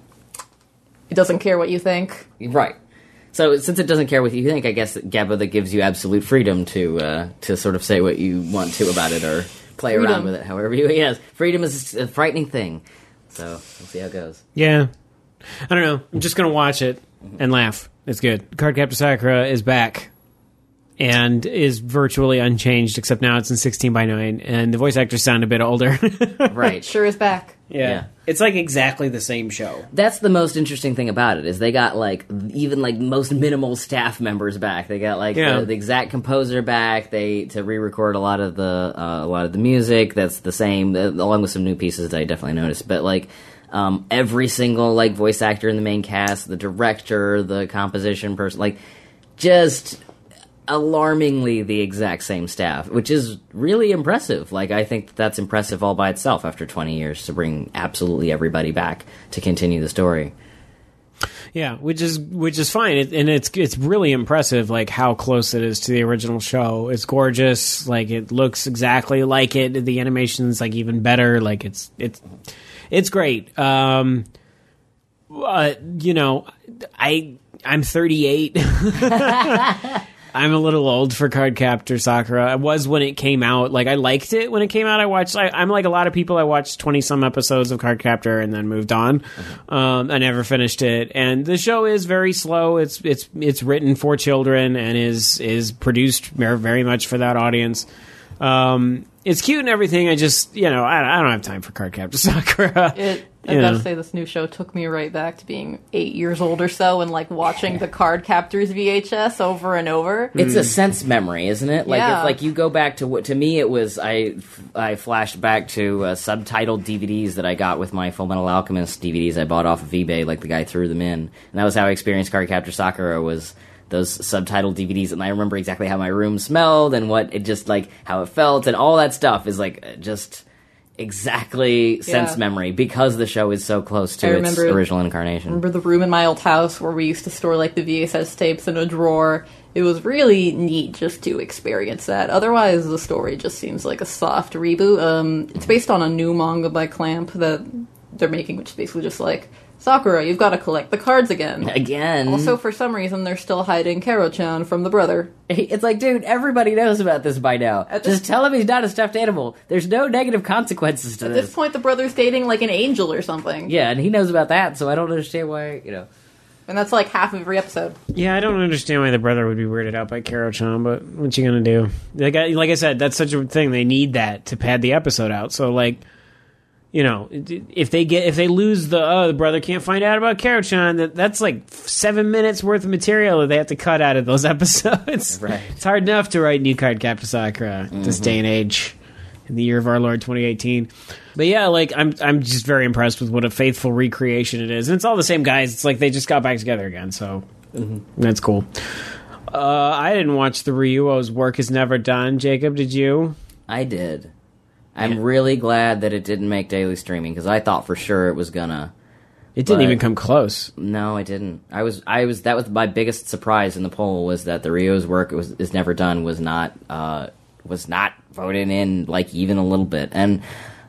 It doesn't care what you think. Right. So, since it doesn't care what you think, I guess Gabba that gives you absolute freedom to uh, to sort of say what you want to about it, or... play freedom. Around with it however you... Yes, freedom is a frightening thing. So, we'll see how it goes. Yeah. I don't know. I'm just going to watch it and laugh. It's good. Cardcaptor Sakura is back and is virtually unchanged, except now it's in sixteen by nine, and the voice actors sound a bit older. Right. Sure is back. Yeah. Yeah. It's like exactly the same show. That's the most interesting thing about it, is they got, like, even, like, most minimal staff members back. They got, like, yeah. the, the exact composer back, they to re-record a lot of the uh, a lot of the music. That's the same, uh, along with some new pieces that I definitely noticed. But, like, um, every single, like, voice actor in the main cast, the director, the composition person, like, just... alarmingly the exact same staff, which is really impressive. Like, I think that's impressive all by itself after twenty years to bring absolutely everybody back to continue the story. Yeah, which is which is fine, it, and it's it's really impressive, like how close it is to the original show. It's gorgeous, like it looks exactly like it. The animation's like even better. Like it's it's it's great. Um, uh, you know, I I'm thirty-eight. I'm a little old for Cardcaptor Sakura. I was when it came out. Like, I liked it when it came out. I watched, I, I'm like a lot of people, I watched twenty-some episodes of Cardcaptor and then moved on. Mm-hmm. Um, I never finished it. And the show is very slow. It's it's it's written for children and is, is produced very much for that audience. Um, it's cute and everything. I just, you know, I, I don't have time for Cardcaptor Sakura. It, I you gotta know. say, this new show took me right back to being eight years old or so, and like watching the Card Captors V H S over and over. It's a sense memory, isn't it? Like, Yeah. if, like you go back to what to me it was. I I flashed back to uh, subtitled D V Ds that I got with my Full Metal Alchemist D V Ds I bought off of eBay. Like the guy threw them in, and that was how I experienced Cardcaptor Sakura. Was those subtitled D V Ds, and I remember exactly how my room smelled and what it just like how it felt, and all that stuff is like just. Exactly sense Yeah. memory because the show is so close to I its remember- original incarnation. Remember the room in my old house where we used to store like the V H S tapes in a drawer? It was really neat just to experience that. Otherwise, the story just seems like a soft reboot. Um, it's based on a new manga by Clamp that they're making, which is basically just like, Sakura, you've got to collect the cards again. Again. Also, for some reason, they're still hiding Karo-chan from the brother. It's like, dude, everybody knows about this by now. At this- Just tell him he's not a stuffed animal. There's no negative consequences to At this. this point, the brother's dating like an angel or something. Yeah, and he knows about that, so I don't understand why, you know. And that's like half of every episode. Yeah, I don't understand why the brother would be weirded out by Karo-chan, but what you gonna do? Like I, like I said, that's such a thing. They need that to pad the episode out. So, like, you know, if they get if they lose the oh the brother can't find out about Karo-chan, that that's like seven minutes worth of material that they have to cut out of those episodes. Right. It's hard enough to write new Cardcaptor Sakura Mm-hmm. this day and age. in the year of our Lord twenty eighteen. But yeah, like I'm I'm just very impressed with what a faithful recreation it is. And it's all the same guys. It's like they just got back together again, so mm-hmm. that's cool. Uh, I didn't watch the Ryuo's Work Is Never Done. Jacob, did you? I did. I'm yeah. really glad that it didn't make daily streaming, because I thought for sure it was gonna. It didn't even come close. No, it didn't. I was, I was. That was my biggest surprise in the poll, was that the Ryuo's Work was, Is Never Done was not, uh, was not voted in, like, even a little bit. And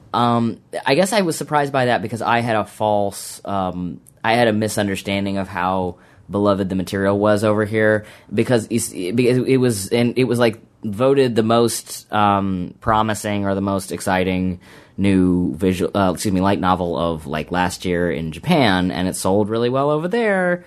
um, I guess I was surprised by that, because I had a false, um, I had a misunderstanding of how beloved the material was over here, because it was, and it was like voted the most um, promising or the most exciting new visual, uh, excuse me, light novel of like last year in Japan, and it sold really well over there.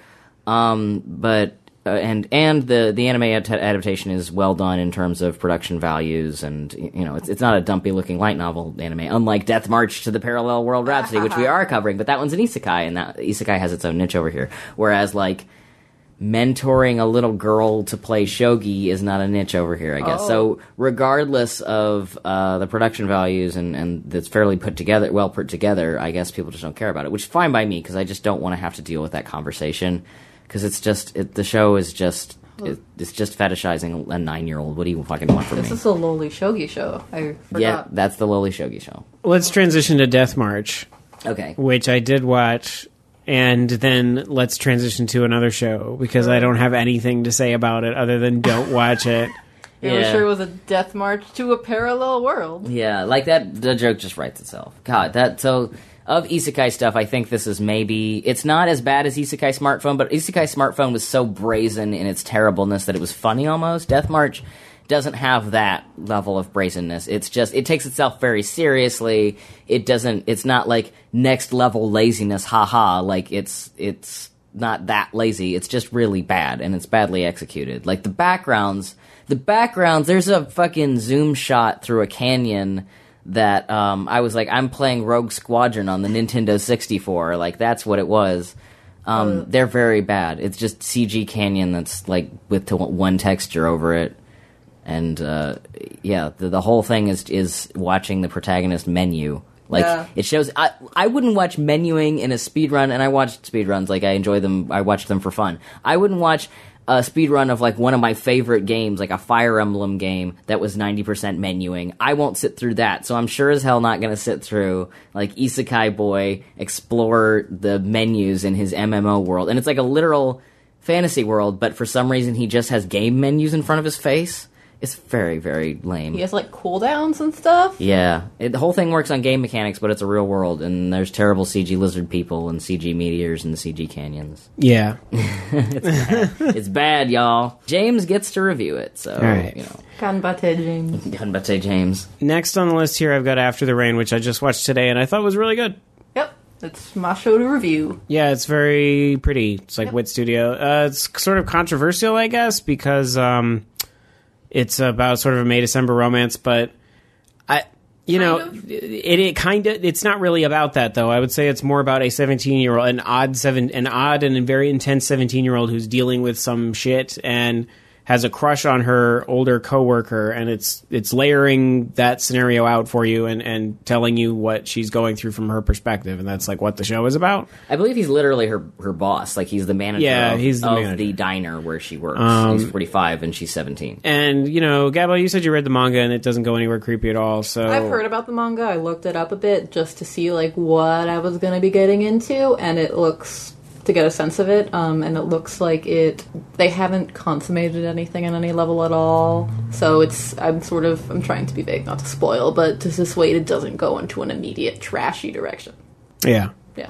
Um, but uh, and and the the anime ad- adaptation is well done in terms of production values, and you know it's it's not a dumpy looking light novel anime, unlike Death March to the Parallel World Rhapsody, which we are covering. But that one's an isekai, and that isekai has its own niche over here. Whereas like mentoring a little girl to play shogi is not a niche over here, I guess. Oh. So regardless of uh, the production values and, and that's fairly put together, well put together, I guess people just don't care about it, which is fine by me, because I just don't want to have to deal with that conversation, because it's just, it, the show is just, it, it's just fetishizing a nine-year-old. What do you fucking want from this me? This is a lowly shogi show. I forgot. Yeah, that's the lowly shogi show. Let's transition to Death March. Okay. Which I did watch. And then let's transition to another show, because I don't have anything to say about it other than don't watch it. Yeah, I'm sure it was a death march to a parallel world. Yeah, like that, the joke just writes itself. God, that, so, of isekai stuff, I think this is maybe, it's not as bad as Isekai Smartphone, but Isekai Smartphone was so brazen in its terribleness that it was funny almost. Death March doesn't have that level of brazenness. It's just, it takes itself very seriously. It doesn't, it's not like next level laziness, haha, like it's, it's not that lazy. It's just really bad, and it's badly executed. Like the backgrounds, the backgrounds, there's a fucking zoom shot through a canyon that, um, I was like, I'm playing Rogue Squadron on the Nintendo sixty-four. Like that's what it was. Um, uh, they're very bad. It's just C G canyon that's like with to one texture over it. And, uh, yeah, the, the whole thing is is watching the protagonist menu. Like, yeah. It shows... I, I wouldn't watch menuing in a speedrun, and I watch speedruns, like, I enjoy them, I watch them for fun. I wouldn't watch a speedrun of, like, one of my favorite games, like a Fire Emblem game that was ninety percent menuing. I won't sit through that, so I'm sure as hell not gonna sit through, like, Isekai Boy explore the menus in his M M O world. And it's like a literal fantasy world, but for some reason he just has game menus in front of his face. It's very, very lame. He has, like, cooldowns and stuff? Yeah. It, the whole thing works on game mechanics, but it's a real world, and there's terrible C G lizard people and C G meteors and C G canyons. Yeah. It's bad. It's bad, y'all. James gets to review it, so, right. you know. Ganbate James. Ganbate James. Next on the list here, I've got After the Rain, which I just watched today, and I thought was really good. Yep. It's my show to review. Yeah, it's very pretty. It's like yep. Wit Studio. Uh, it's sort of controversial, I guess, because... Um, It's about sort of a May December romance, but I, you kind know, of. it, it kind of, it's not really about that though. I would say it's more about a seventeen year old, an odd seven, an odd and very intense seventeen year old who's dealing with some shit and has a crush on her older coworker, and it's it's layering that scenario out for you and, and telling you what she's going through from her perspective, and that's like what the show is about. I believe he's literally her her boss, like he's the manager yeah, of, he's the, of manager. the diner where she works. Um, he's forty-five and she's seventeen. And, you know, Gabo, you said you read the manga and it doesn't go anywhere creepy at all, so... I've heard about the manga. I looked it up a bit just to see, like, what I was going to be getting into, and it looks... to get a sense of it, um, and it looks like it, they haven't consummated anything on any level at all, so it's, I'm sort of, I'm trying to be vague, not to spoil, but to dissuade it doesn't go into an immediate trashy direction. Yeah. Yeah.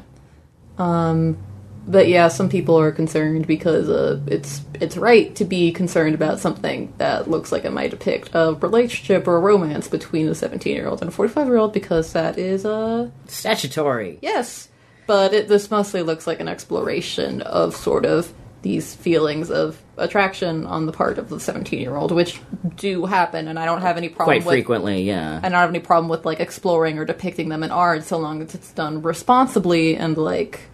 Um, but yeah, some people are concerned because uh, it's it's right to be concerned about something that looks like it might depict a relationship or a romance between a seventeen-year-old and a forty-five-year-old, because that is a... Uh, statutory. Yes. But it, this mostly looks like an exploration of sort of these feelings of attraction on the part of the seventeen-year-old, which do happen, and I don't have any problem Quite with... frequently, yeah. I don't have any problem with, like, exploring or depicting them in art, so long as it's done responsibly and, like,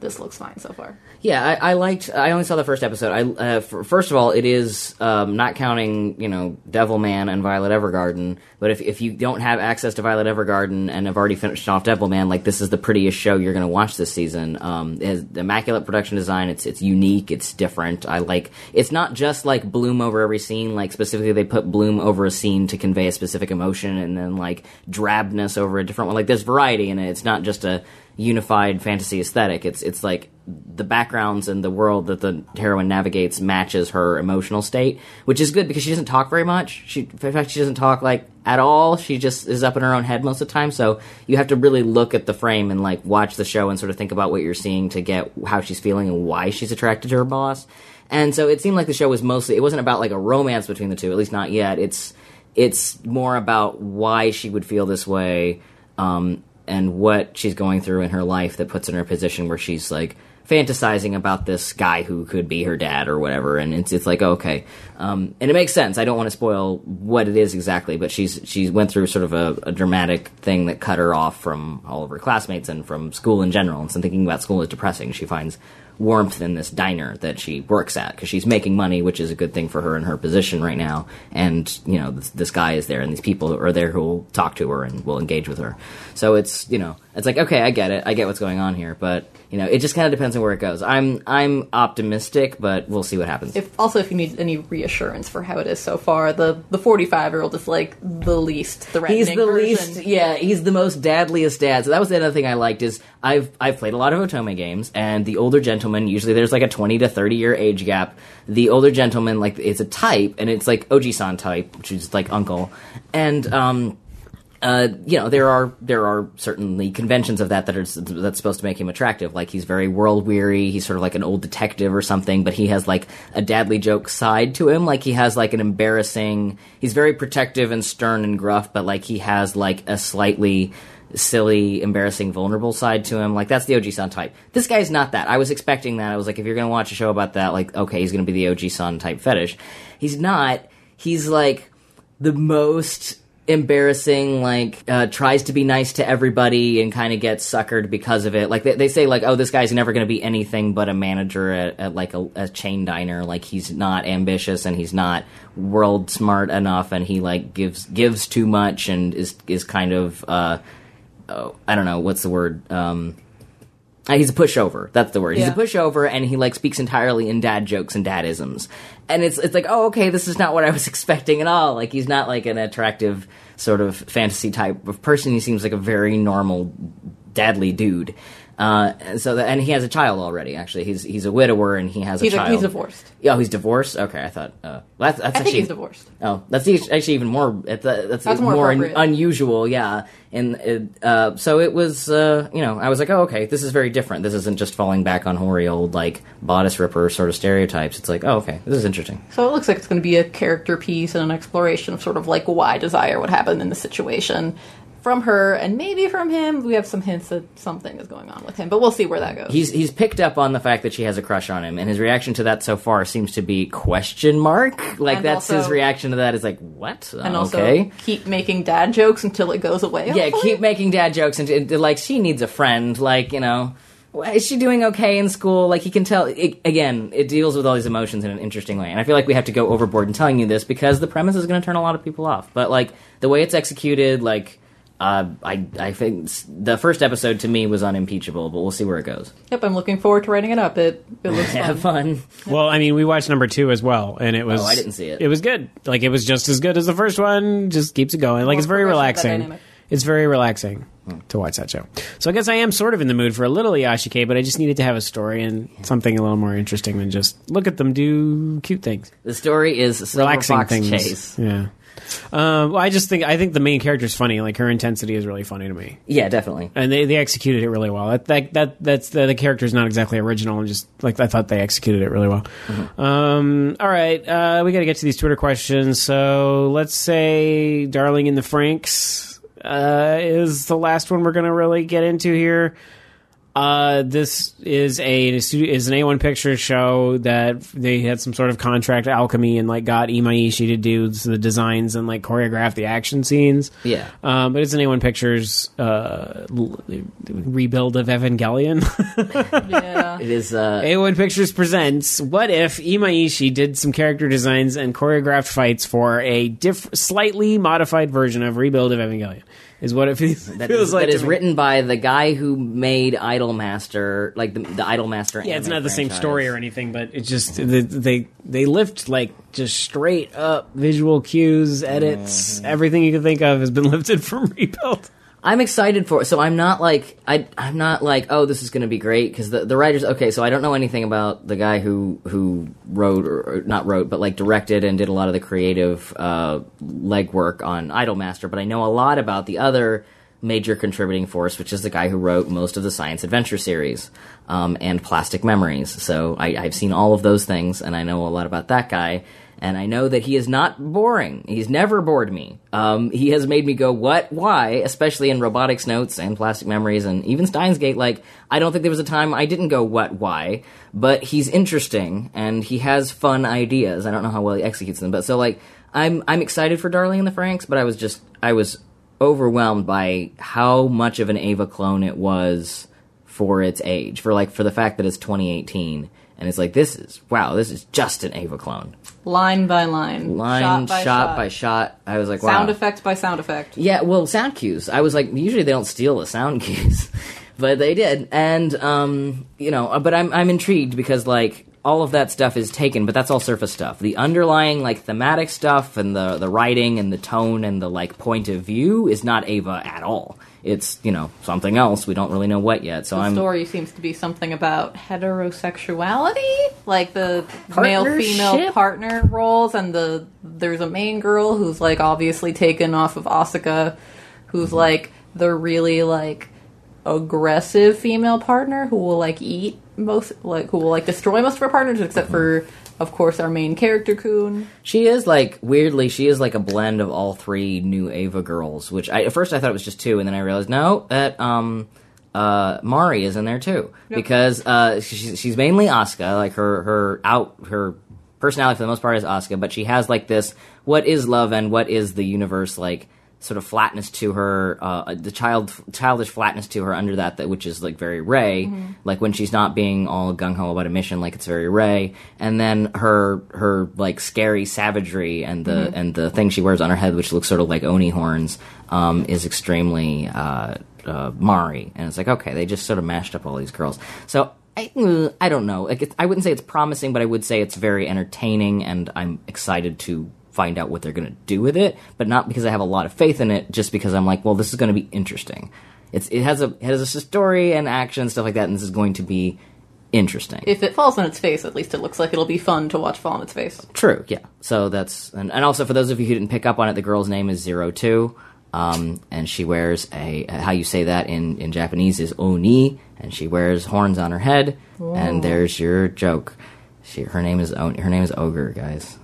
this looks fine so far. Yeah, I, I liked. I only saw the first episode. I uh, f- first of all, it is um, not counting, you know, Devilman and Violet Evergarden. But if if you don't have access to Violet Evergarden and have already finished off Devilman, like this is the prettiest show you're going to watch this season. Um, it has immaculate production design. It's it's unique. It's different. I like. It's not just like bloom over every scene. Like specifically, they put bloom over a scene to convey a specific emotion, and then like drabness over a different one. Like there's variety in it. It's not just a unified fantasy aesthetic. It's it's like the backgrounds and the world that the heroine navigates matches her emotional state, which is good because she doesn't talk very much. She, in fact, she doesn't talk like at all. She just is up in her own head most of the time. So you have to really look at the frame and like watch the show and sort of think about what you're seeing to get how she's feeling and why she's attracted to her boss. And so it seemed like the show was mostly, it wasn't about like a romance between the two, at least not yet. It's it's more about why she would feel this way, um, and what she's going through in her life that puts her in a position where she's like fantasizing about this guy who could be her dad or whatever, and it's it's like okay, um, and it makes sense. I don't want to spoil what it is exactly, but she's she went through sort of a, a dramatic thing that cut her off from all of her classmates and from school in general. And so thinking about school is depressing. She finds warmth in this diner that she works at because she's making money, which is a good thing for her in her position right now. And you know, this, this guy is there, and these people are there who will talk to her and will engage with her. So it's you know, it's like okay, I get it, I get what's going on here, but you know, it just kind of depends on where it goes. I'm I'm optimistic, but we'll see what happens. If also, if you need any reassurance for how it is so far, the the forty-five year old is like the least threatening. He's the version. least, yeah. He's the most dadliest dad. So that was the other thing I liked is I've I've played a lot of Otome games, and the older gentleman usually there's like a twenty to thirty year age gap. The older gentleman like it's a type, and it's like Oji-san type, which is like uncle, and um. Uh, you know, there are there are certainly conventions of that that are that's supposed to make him attractive. Like he's very world weary. He's sort of like an old detective or something, but he has like a dadly joke side to him. Like he has like an embarrassing. He's very protective and stern and gruff, but like he has like a slightly silly, embarrassing, vulnerable side to him. Like that's the Oji-san type. This guy's not that. I was expecting that. I was like, if you're gonna watch a show about that, like okay, he's gonna be the Oji-san type fetish. He's not. He's like the most embarrassing, like uh tries to be nice to everybody and kind of gets suckered because of it. Like they, they say like, oh, this guy's never going to be anything but a manager at, at like a, a chain diner. Like he's not ambitious and he's not world smart enough, and he like gives gives too much and is is kind of uh oh, I don't know what's the word um Uh, he's a pushover. That's the word. Yeah. He's a pushover, and he like speaks entirely in dad jokes and dadisms. And it's it's like, oh, okay, this is not what I was expecting at all. Like he's not like an attractive sort of fantasy type of person. He seems like a very normal, dadly dude. Uh, and so that, and he has a child already. Actually, he's he's a widower and he has He's a a- child. he's divorced. Oh, he's divorced. Okay, I thought. Uh, well, that's, that's I actually, think he's divorced. Oh, that's e- actually even more. That's, that's, That's more more un- appropriate. unusual. Yeah, and it, uh, so it was. Uh, you know, I was like, oh, okay, this is very different. This isn't just falling back on hoary old like bodice ripper sort of stereotypes. It's like, oh, okay, this is interesting. So it looks like it's going to be a character piece and an exploration of sort of like why Desire would happen in the situation. From her and maybe from him, we have some hints that something is going on with him, but we'll see where that goes. He's he's picked up on the fact that she has a crush on him, and his reaction to that so far seems to be question mark. Like And that's also- his reaction to that is like, what? and Uh, also okay. keep making dad jokes until it goes away. Yeah, hopefully. keep making dad jokes, and, and like she needs a friend. Like you know, is she doing okay in school? Like he can tell. It, again, it deals with all these emotions in an interesting way, and I feel like we have to go overboard in telling you this because the premise is going to turn a lot of people off. But like the way it's executed, like. Uh, I I think the first episode to me was unimpeachable, but we'll see where it goes. Yep, I'm looking forward to writing it up. It it looks fun. Have fun. Well, I mean, we watched number two as well, and it was. Oh, I didn't see it. It was good. Like it was just as good as the first one. Just keeps it going. Like More it's very progression of that relaxing. dynamic. It's very relaxing to watch that show. So I guess I am sort of in the mood for a little Yashike, but I just needed to have a story and something a little more interesting than just look at them do cute things. The story is Silver Relaxing Fox things. Chase. Yeah. Um, well, I just think I think the main character is funny. Like her intensity is really funny to me, Yeah, definitely. and they, they executed it really well. That that, that that's the, the character is not exactly original, and just like I thought they executed it really well. Mm-hmm. Um, all right, uh, we got to get to these Twitter questions. So let's say "Darling in the Franks" uh, is the last one we're going to really get into here. Uh, this is a is an A one Pictures show that they had some sort of contract alchemy and like got Imaishi to do the designs and like choreograph the action scenes. Yeah. Um, but it's an A one Pictures uh, l- rebuild of Evangelion. Yeah. It is. Uh, A one Pictures presents What If Imaishi did some character designs and choreographed fights for a diff- slightly modified version of Rebuild of Evangelion. Is what it feels, that feels is, like. that to is me. written by the guy who made Idolmaster, like the, the Idolmaster. Yeah, it's anime not the same franchise. story or anything, but it's just they they, they lift like just straight up visual cues, edits, Mm-hmm. everything you can think of has been lifted from Rebuild. I'm excited for it. So I'm not like I I'm not like, oh, this is going to be great, because the the writers. Okay, so I don't know anything about the guy who who wrote or, or not wrote, but like directed and did a lot of the creative uh, legwork on Idolmaster. But I know a lot about the other major contributing force, which is the guy who wrote most of the Science Adventure series um, and Plastic Memories. So I, I've seen all of those things, and I know a lot about that guy. And I know that he is not boring. He's never bored me. Um, he has made me go, what? Why? Especially in Robotics Notes and Plastic Memories and even Steins Gate. Like, I don't think there was a time I didn't go, what? Why? But he's interesting, and he has fun ideas. I don't know how well he executes them. But so, like, I'm I'm excited for Darling in the Franxx, but I was just, I was overwhelmed by how much of an Ava clone it was for its age. For, like, for the fact that it's twenty eighteen. And it's like, this is, wow, this is just an Ava clone. Line by line. Line, shot by shot, shot. by shot. I was like, wow. Sound effect by sound effect. Yeah, well, sound cues. I was like, usually they don't steal the sound cues. But they did. And, um, you know, but I'm I'm intrigued because, like, all of that stuff is taken, but that's all surface stuff. The underlying, like, thematic stuff and the, the writing and the tone and the, like, point of view is not Ava at all. It's, you know, something else. We don't really know what yet. So The I'm story seems to be something about heterosexuality, like the Partnership? male-female partner roles, and the there's a main girl who's like obviously taken off of Asuka, who's Mm-hmm. like the really like aggressive female partner who will like eat most, like who will like destroy most of her partners, except for of course our main character Kun. She is, like, weirdly, she is, like, a blend of all three new Ava girls, which I, at first I thought it was just two, and then I realized, no, that, um, uh, Mari is in there, too. Yep. Because, uh, she's, she's mainly Asuka, like, her, her out, her personality for the most part is Asuka, but she has, like, this, what is love and what is the universe, like, sort of flatness to her, uh, the child, childish flatness to her under that, that which is, like, very Rey, Mm-hmm. like, when she's not being all gung-ho about a mission, like, it's very Rey, and then her, her, like, scary savagery and the, Mm-hmm. and the thing she wears on her head, which looks sort of like Oni horns, um, is extremely, uh, uh, Mari, and it's like, okay, they just sort of mashed up all these girls, so, I, uh, I don't know, like, it's, I wouldn't say it's promising, but I would say it's very entertaining, and I'm excited to find out what they're going to do with it, but not because I have a lot of faith in it, just because I'm like, well, this is going to be interesting. It's it has a it has a story and action and stuff like that, and this is going to be interesting. If it falls on its face, at least it looks like it'll be fun to watch fall on its face. True, yeah. So that's and, and also for those of you who didn't pick up on it, the girl's name is Zero Two, um, and she wears a how you say that in in Japanese is Oni, and she wears horns on her head, and there's your joke. She her name is Oni, her name is Ogre, guys.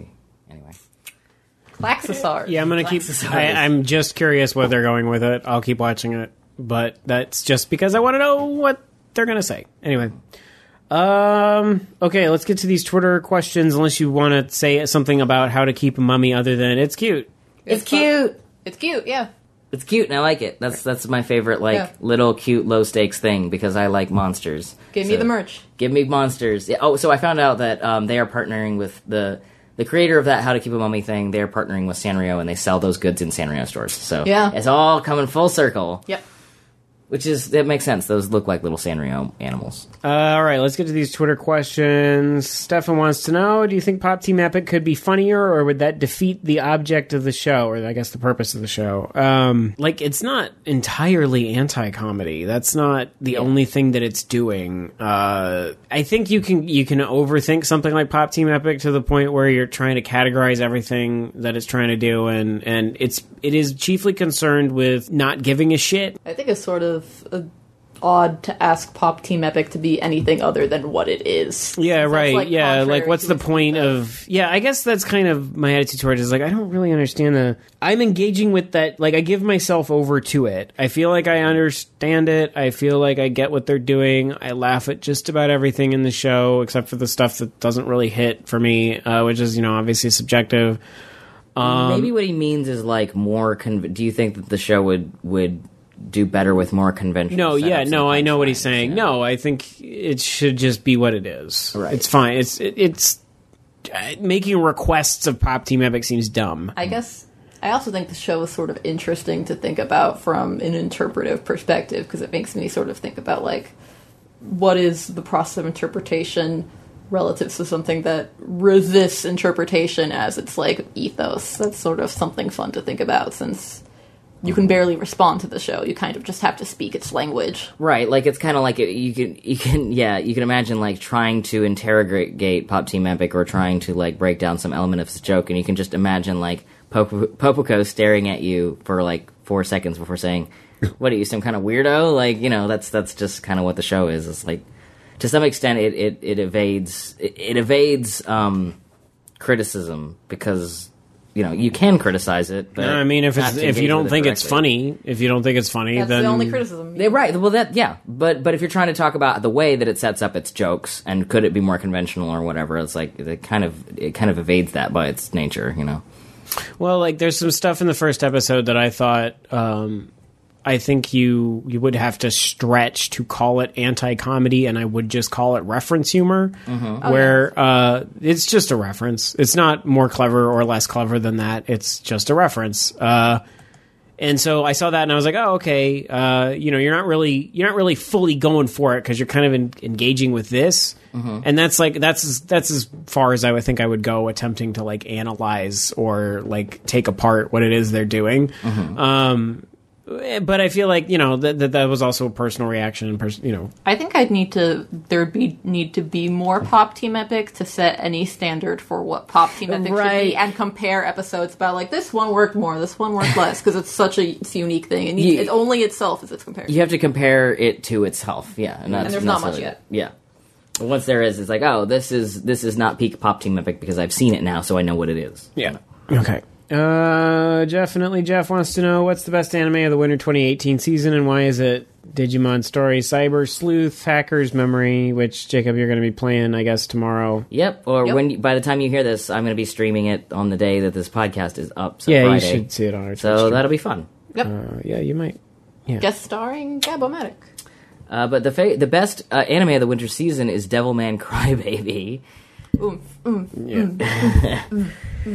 Klaxosar. Yeah, I'm gonna keep. Klaxosaurus. I, I'm just curious where they're going with it. I'll keep watching it, but that's just because I want to know what they're gonna say. Anyway, um, okay, let's get to these Twitter questions. Unless you want to say something about how to keep a mummy other than it's cute. It's cute. It's cute, yeah. It's cute, and I like it. That's that's my favorite, like Yeah. little cute low stakes thing because I like monsters. Give me So, the merch. Give me monsters. Yeah, oh, so I found out that um, they are partnering with the the creator of that How to Keep a Mummy thing. They're partnering with Sanrio, and they sell those goods in Sanrio stores. So Yeah. it's all coming full circle. Yep. Which is, that makes sense. Those look like little Sanrio animals. Uh, all right, let's get to these Twitter questions. Stefan wants to know, do you think Pop Team Epic could be funnier, or would that defeat the object of the show, or I guess the purpose of the show? Um, like, it's not entirely anti-comedy. That's not the only thing that it's doing. Uh, I think you can you can overthink something like Pop Team Epic to the point where you're trying to categorize everything that it's trying to do, and, and it's it is chiefly concerned with not giving a shit. I think it's sort of a odd to ask Pop Team Epic to be anything other than what it is. Yeah, That's, right. like, yeah, contrary like what's to the its point purpose. of? Yeah, I guess that's kind of my attitude towards it. Is like I don't really understand the. I'm engaging with that. Like I give myself over to it. I feel like I understand it. I feel like I get what they're doing. I laugh at just about everything in the show except for the stuff that doesn't really hit for me, uh, which is you know obviously subjective. Um, Maybe what he means is like more. Con- do you think that the show would would do better with more conventional? No, yeah, setups no, and I know what he's punchlines? saying. Yeah. No, I think it should just be what it is. Right. It's fine. It's it, it's uh, making requests of Pop Team Epic seems dumb. I guess I also think the show is sort of interesting to think about from an interpretive perspective because it makes me sort of think about like what is the process of interpretation relative to something that resists interpretation as its like ethos. That's sort of something fun to think about since you can barely respond to the show. You kind of just have to speak its language. Right, like it's kind of like it, you can you can yeah you can imagine like trying to interrogate Pop Team Epic or trying to like break down some element of this joke, and you can just imagine like Pop- Popoco staring at you for like four seconds before saying, "What are you, some kind of weirdo?" Like you know that's that's just kind of what the show is. It's like to some extent it it, it evades it, it evades um, criticism because. You know, you can criticize it, but No, I mean, if not it's to if you engage don't with it think it's directly. funny, if you don't think it's funny, That's then the only criticism. Yeah, right. Well, that yeah, but but if you're trying to talk about the way that it sets up its jokes and could it be more conventional or whatever, it's like it kind of it kind of evades that by its nature, you know. Well, like there's some stuff in the first episode that I thought um, I think you you would have to stretch to call it anti-comedy, and I would just call it reference humor, Mm-hmm. where uh, it's just a reference. It's not more clever or less clever than that. It's just a reference. Uh, and so I saw that, and I was like, oh, okay. Uh, you know, you're not really you're not really fully going for it because you're kind of in, engaging with this, Mm-hmm. and that's like that's as, that's as far as I would think I would go attempting to like analyze or like take apart what it is they're doing. Mm-hmm. Um, but I feel like you know that that, that was also a personal reaction, and pers- you know, I think I'd need to there'd be need to be more Pop Team Epic to set any standard for what Pop Team Epic should Right. be, and compare episodes about like this one worked more, this one worked less, because it's such a it's a unique thing, and You- it's only itself as it's compared. You have to compare it to itself, yeah, and, that's And there's not much necessarily- yet. Yeah, once there is, it's like, oh, this is this is not peak Pop Team Epic because I've seen it now, so I know what it is. yeah, okay. Uh, definitely, Jeff wants to know what's the best anime of the winter twenty eighteen season, and why is it Digimon Story, Cyber Sleuth, Hacker's Memory, which Jacob you're going to be playing, I guess, tomorrow. Yep. Or Yep. when you, by the time you hear this, I'm going to be streaming it on the day that this podcast is up. So Yeah, you Friday. should see it on our Twitch So stream. that'll be fun. Yep. Uh, yeah, you might. Guest starring Gabomatic. Uh, but the fa- the best uh, anime of the winter season is Devilman Crybaby. Oomph, oomph. Yeah.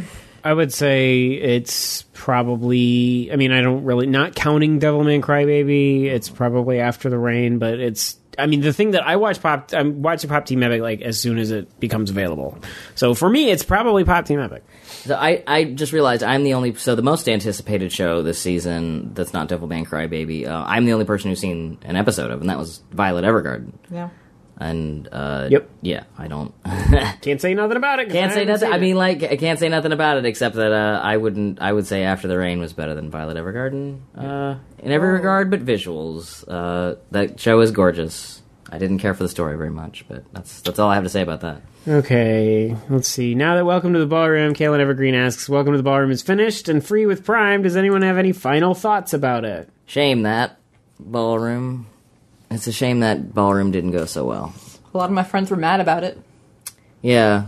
I would say it's probably. I mean, I don't really not counting Devilman Crybaby. It's probably After the Rain, but it's. I mean, the thing that I watch Pop, I'm watching Pop Team Epic like as soon as it becomes available. So for me, it's probably Pop Team Epic. So I, I just realized I'm the only so the most anticipated show this season that's not Devilman Crybaby. Uh, I'm the only person who's seen an episode of, and that was Violet Evergarden. Yeah. And uh, Yep. yeah, I don't Can't say nothing about it. 'cause can't say haven't nothing. seen I it. mean, like I can't say nothing about it except that uh, I wouldn't. I would say After the Rain was better than Violet Evergarden uh, in every regard, but visuals. Uh, that show is gorgeous. I didn't care for the story very much, but that's that's all I have to say about that. Okay, let's see. Now that Welcome to the Ballroom, Kaylin Evergreen asks, Welcome to the Ballroom is finished and free with Prime. Does anyone have any final thoughts about it? Shame that Ballroom. It's a shame that Ballroom didn't go so well. A lot of my friends were mad about it. Yeah.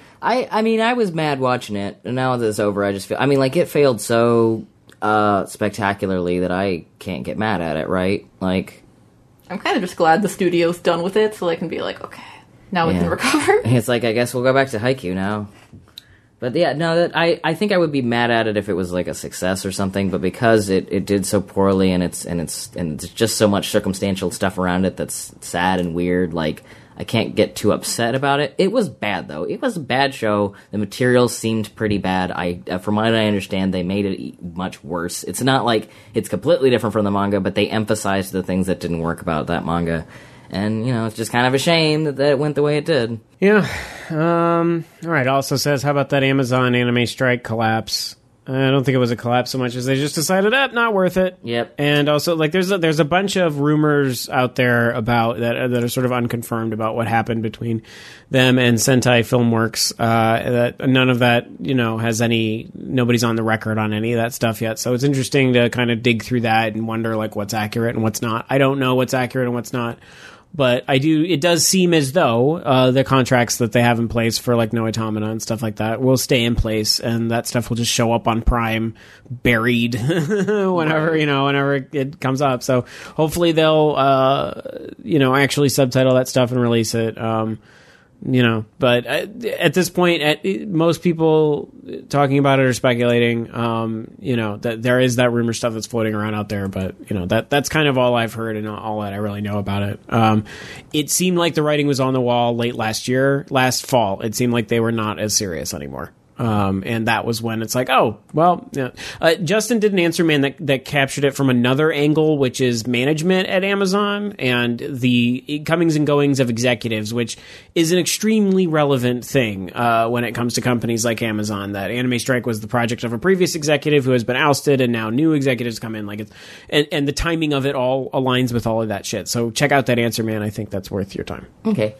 I I mean, I was mad watching it, and now that it's over, I just feel... I mean, like, it failed so uh, spectacularly that I can't get mad at it, right? Like... I'm kind of just glad the studio's done with it, so they can be like, okay, now we Yeah. can recover. It's like, I guess we'll go back to Haikyuu now. But yeah, no, that I, I think I would be mad at it if it was like a success or something, but because it, it did so poorly and it's and it's and it's just so much circumstantial stuff around it that's sad and weird, like I can't get too upset about it. It was bad though. It was a bad show. The materials seemed pretty bad. I uh, from what I understand, they made it e- much worse. It's not like it's completely different from the manga, but they emphasized the things that didn't work about that manga. And, you know, it's just kind of a shame that, that it went the way it did. Yeah. Um, all right. Also says, how about that Amazon anime strike collapse? I don't think it was a collapse so much as they just decided, eh, not worth it. Yep. And also, like, there's a, there's a bunch of rumors out there about that that are sort of unconfirmed about what happened between them and Sentai Filmworks. Uh, that none of that, you know, has any. Nobody's on the record on any of that stuff yet. So it's interesting to kind of dig through that and wonder like what's accurate and what's not. I don't know what's accurate and what's not. But I do. It does seem as though uh, the contracts that they have in place for like No Automata and stuff like that will stay in place, and that stuff will just show up on Prime, buried whenever you know, whenever it comes up. So hopefully they'll, uh, you know, actually subtitle that stuff and release it. Um, you know, but at, at this point, at, most people talking about it are speculating. Um, you know, that there is that rumor stuff that's floating around out there, but you know that that's kind of all I've heard and all that I really know about it. Um, it seemed like the writing was on the wall late last year, last fall. It seemed like they were not as serious anymore. Um, and that was when it's like, oh, well, yeah. uh, Justin did an answer man that, that captured it from another angle, which is management at Amazon and the comings and goings of executives, which is an extremely relevant thing uh, when it comes to companies like Amazon. That Anime Strike was the project of a previous executive who has been ousted, and now new executives come in. Like, it's, and, and the timing of it all aligns with all of that shit. So check out that answer man. I think that's worth your time. Okay.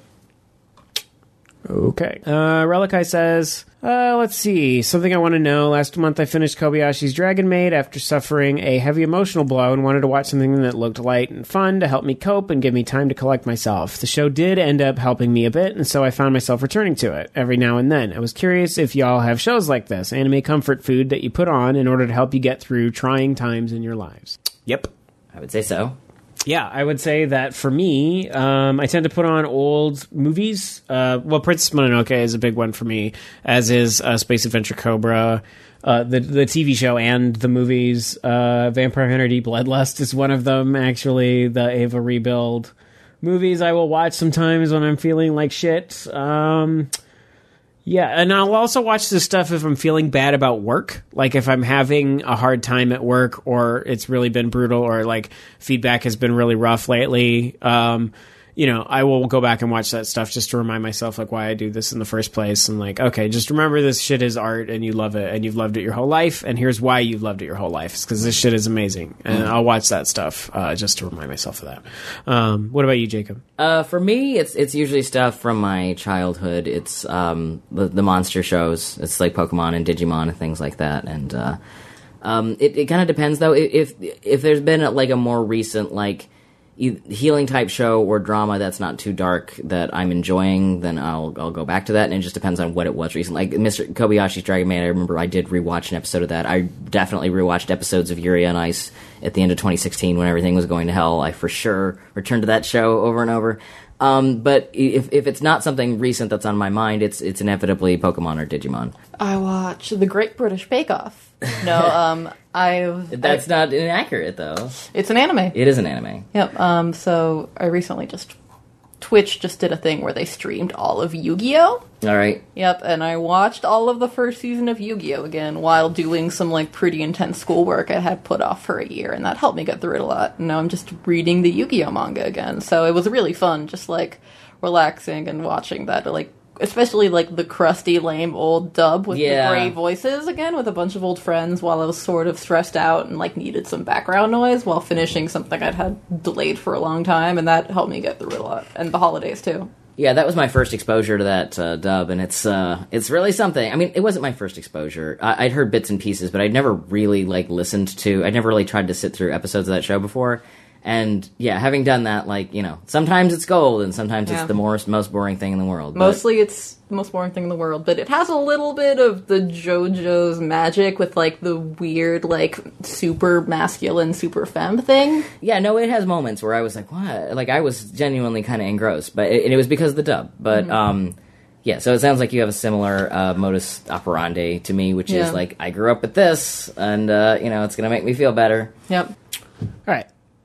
Okay. Uh, Relikai says, uh, let's see. Something I want to know. Last month I finished Kobayashi's Dragon Maid after suffering a heavy emotional blow and wanted to watch something that looked light and fun to help me cope and give me time to collect myself. The show did end up helping me a bit, and so I found myself returning to it every now and then. I was curious if y'all have shows like this, anime comfort food that you put on in order to help you get through trying times in your lives. Yep. I would say so. Yeah, I would say that for me, um, I tend to put on old movies. Uh, well, Princess Mononoke is a big one for me, as is uh, Space Adventure Cobra, uh, the the T V show and the movies. Uh, Vampire Hunter D Bloodlust is one of them, actually. The Ava Rebuild movies I will watch sometimes when I'm feeling like shit. Um... Yeah, and I'll also watch this stuff if I'm feeling bad about work. Like if I'm having a hard time at work or it's really been brutal or like feedback has been really rough lately. Um, you know, I will go back and watch that stuff just to remind myself like why I do this in the first place. And like, okay, just remember this shit is art and you love it and you've loved it your whole life. And here's why you've loved it your whole life. It's because this shit is amazing. And I'll watch that stuff uh, just to remind myself of that. Um, what about you, Jacob? Uh, for me, it's it's usually stuff from my childhood. It's um, the, the monster shows. It's like Pokemon and Digimon and things like that. And uh, um, it, it kind of depends, though. If if there's been a, like a more recent like healing type show or drama that's not too dark that I'm enjoying, then I'll I'll go back to that. And it just depends on what it was recently. Like Mister Kobayashi's Dragon Maid, I remember I did rewatch an episode of that. I definitely rewatched episodes of Yuri on Ice at the end of twenty sixteen when everything was going to hell. I for sure returned to that show over and over. Um, but if if it's not something recent that's on my mind, it's it's inevitably Pokemon or Digimon. I watch The Great British Bake Off. No, um, I've... That's I, not inaccurate, though. It's an anime. It is an anime. Yep, um, so I recently just... Twitch just did a thing where they streamed all of Yu-Gi-Oh! All right. Yep, and I watched all of the first season of Yu-Gi-Oh! Again while doing some, like, pretty intense schoolwork I had put off for a year, and that helped me get through it a lot. And now I'm just reading the Yu-Gi-Oh! Manga again, so it was really fun, just, like, relaxing and watching that, like, especially, like, the crusty, lame old dub with yeah. the gray voices again with a bunch of old friends while I was sort of stressed out and, like, needed some background noise while finishing something I'd had delayed for a long time, and that helped me get through it a lot. And the holidays, too. Yeah, that was my first exposure to that uh, dub, and it's uh, it's really something. I mean, it wasn't my first exposure. I- I'd heard bits and pieces, but I'd never really, like, listened to... I'd never really tried to sit through episodes of that show before. And, yeah, having done that, like, you know, sometimes it's gold, and sometimes yeah. it's the most, most boring thing in the world. But... Mostly it's the most boring thing in the world, but it has a little bit of the JoJo's magic with, like, the weird, like, super masculine, super femme thing. Yeah, no, it has moments where I was like, what? Like, I was genuinely kind of engrossed, but it, it was because of the dub. But, mm-hmm. um... yeah, so it sounds like you have a similar uh, modus operandi to me, which yeah. is, like, I grew up with this, and, uh, you know, it's going to make me feel better. Yep. All right.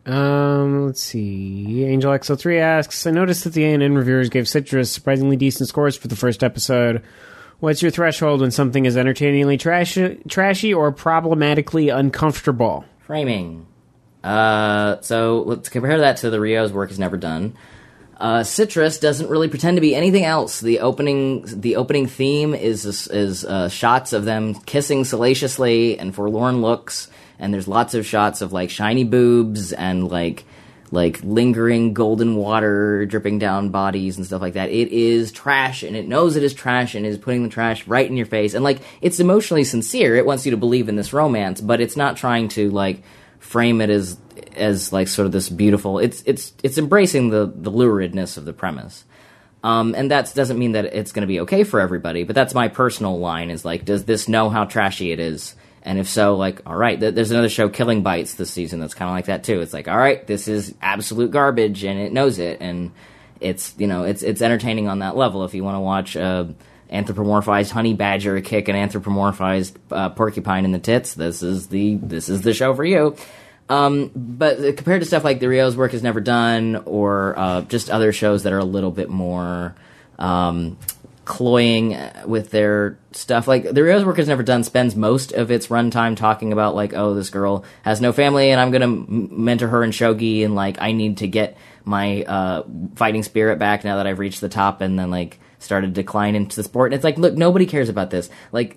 Um, let's see. Angel X L three asks, I noticed that the A and N reviewers gave Citrus surprisingly decent scores for the first episode. What's your threshold when something is entertainingly trashy, trashy or problematically uncomfortable? Framing. Uh, so let's compare that to the Rio's work is never done. Uh, Citrus doesn't really pretend to be anything else. The opening, the opening theme is is uh, shots of them kissing salaciously and forlorn looks, and there's lots of shots of like shiny boobs and like like lingering golden water dripping down bodies and stuff like that. It is trash, and it knows it is trash, and is putting the trash right in your face. And like, it's emotionally sincere. It wants you to believe in this romance, but it's not trying to like frame it as as like sort of this beautiful. It's it's it's embracing the the luridness of the premise. Um, and that doesn't mean that it's going to be okay for everybody, but that's my personal line, is like, does this know how trashy it is? And if so, like, all right, th- there's another show, Killing Bites, this season that's kind of like that too. It's like, all right, this is absolute garbage, and it knows it, and it's, you know, it's it's entertaining on that level. If you want to watch uh, anthropomorphized honey badger kick an anthropomorphized uh, porcupine in the tits, this is the this is the show for you. Um, but compared to stuff like The Rio's Work Is Never Done, or uh, just other shows that are a little bit more um, cloying with their stuff, like The Rio's Work Is Never Done spends most of its runtime talking about, like, oh, this girl has no family, and I'm gonna m- mentor her in shogi, and, like, I need to get my uh, fighting spirit back now that I've reached the top, and then, like, started to decline into the sport. And it's like, look, nobody cares about this. Like,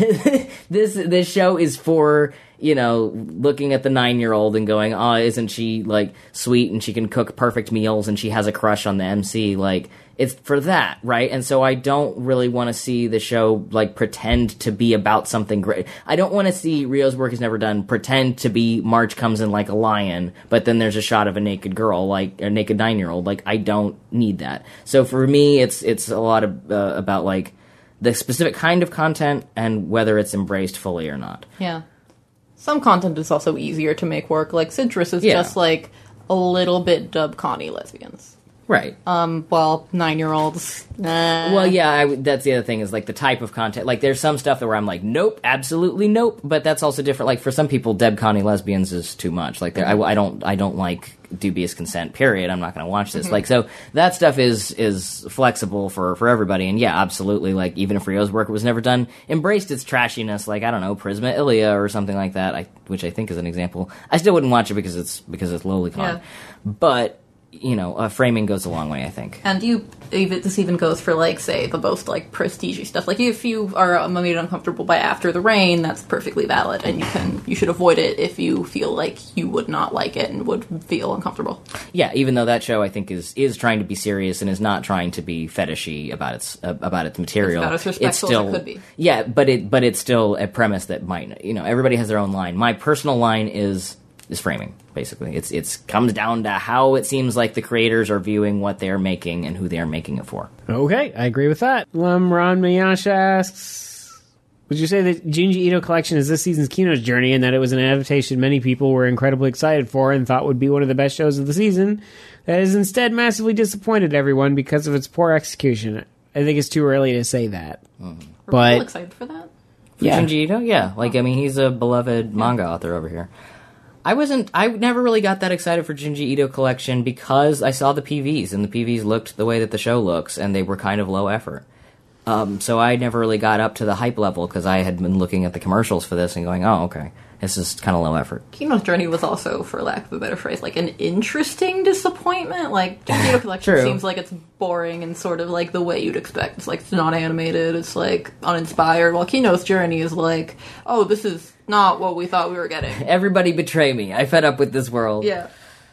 this this show is for, you know, looking at the nine-year-old and going, oh, isn't she, like, sweet, and she can cook perfect meals, and she has a crush on the M C. Like, it's for that, right? And so I don't really want to see the show, like, pretend to be about something great. I don't want to see Rio's Work Is Never Done pretend to be Marge comes in like a lion, but then there's a shot of a naked girl, like, a naked nine-year-old. Like, I don't need that. So for me, it's it's a lot of, uh, about, like, the specific kind of content and whether it's embraced fully or not. Yeah. Some content is also easier to make work. Like, Citrus is Yeah. just, like, a little bit dub Connie lesbians. Right. Um, well, nine-year-olds. Nah. Well, yeah, I, that's the other thing, is, like, the type of content. Like, there's some stuff that where I'm like, nope, absolutely nope, but that's also different. Like, for some people, Deb Connie lesbians is too much. Like, mm-hmm. I, I don't I don't like dubious consent, period. I'm not going to watch this. Mm-hmm. Like, so that stuff is is flexible for, for everybody. And, yeah, absolutely, like, even if Rio's Work Was Never Done embraced its trashiness, like, I don't know, Prisma Ilia or something like that, I, which I think is an example. I still wouldn't watch it because it's because it's LowlyCon. Yeah. But, you know, uh, framing goes a long way, I think. And you, even, this even goes for, like, say, the most, like, prestige stuff. Like, if you are made uncomfortable by After the Rain, that's perfectly valid, and you can, you should avoid it if you feel like you would not like it and would feel uncomfortable. Yeah, even though that show, I think, is is trying to be serious and is not trying to be fetishy about its uh, about its material. It's about as respectful still, as it could be. Yeah, but it but it's still a premise that might, you know, everybody has their own line. My personal line is is framing. Basically, it's it's comes down to how it seems like the creators are viewing what they're making and who they are making it for. Okay, I agree with that. Um, Ron Mayash asks, would you say that Junji Ito Collection is this season's Kino's journey, and that it was an adaptation many people were incredibly excited for and thought would be one of the best shows of the season, that has instead massively disappointed everyone because of its poor execution? I think it's too early to say that. Mm-hmm. We're but all excited for that. For yeah. Junji Ito? Yeah, like, I mean, he's a beloved manga author over here. I wasn't, I never really got that excited for Junji Ito Collection because I saw the P Vs, and the P Vs looked the way that the show looks, and they were kind of low effort. Um, so I never really got up to the hype level because I had been looking at the commercials for this and going, oh, okay, this is kind of low effort. Kino's Journey was also, for lack of a better phrase, like an interesting disappointment. Like, Junji Ito Collection True. seems like it's boring and sort of like the way you'd expect. It's like, it's not animated, it's like uninspired, while Kino's Journey is like, oh, this is not what we thought we were getting. Everybody betray me. I fed up with this world. Yeah.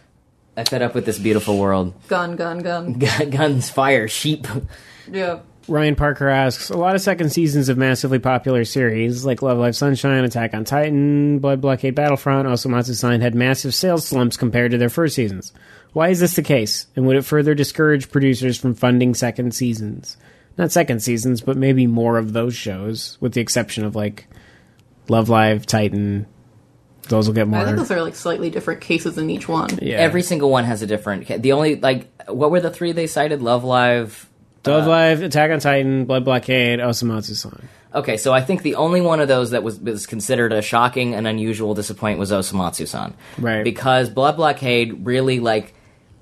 I fed up with this beautiful world. Gun, gun, gun. Guns, fire, sheep. Yeah. Ryan Parker asks, a lot of second seasons of massively popular series like Love Live Sunshine, Attack on Titan, Blood Blockade Battlefront, Osomatsu-san had massive sales slumps compared to their first seasons. Why is this the case? And would it further discourage producers from funding second seasons? Not second seasons, but maybe more of those shows, with the exception of, like, Love Live, Titan. Those will get more. I think those are like slightly different cases in each one. Yeah. Every single one has a different... The only, like, what were the three they cited? Love Live... Love uh, Live, Attack on Titan, Blood Blockade, Osomatsu-san. Okay, so I think the only one of those that was, was considered a shocking and unusual disappointment was Osomatsu-san. Right. Because Blood Blockade really, like...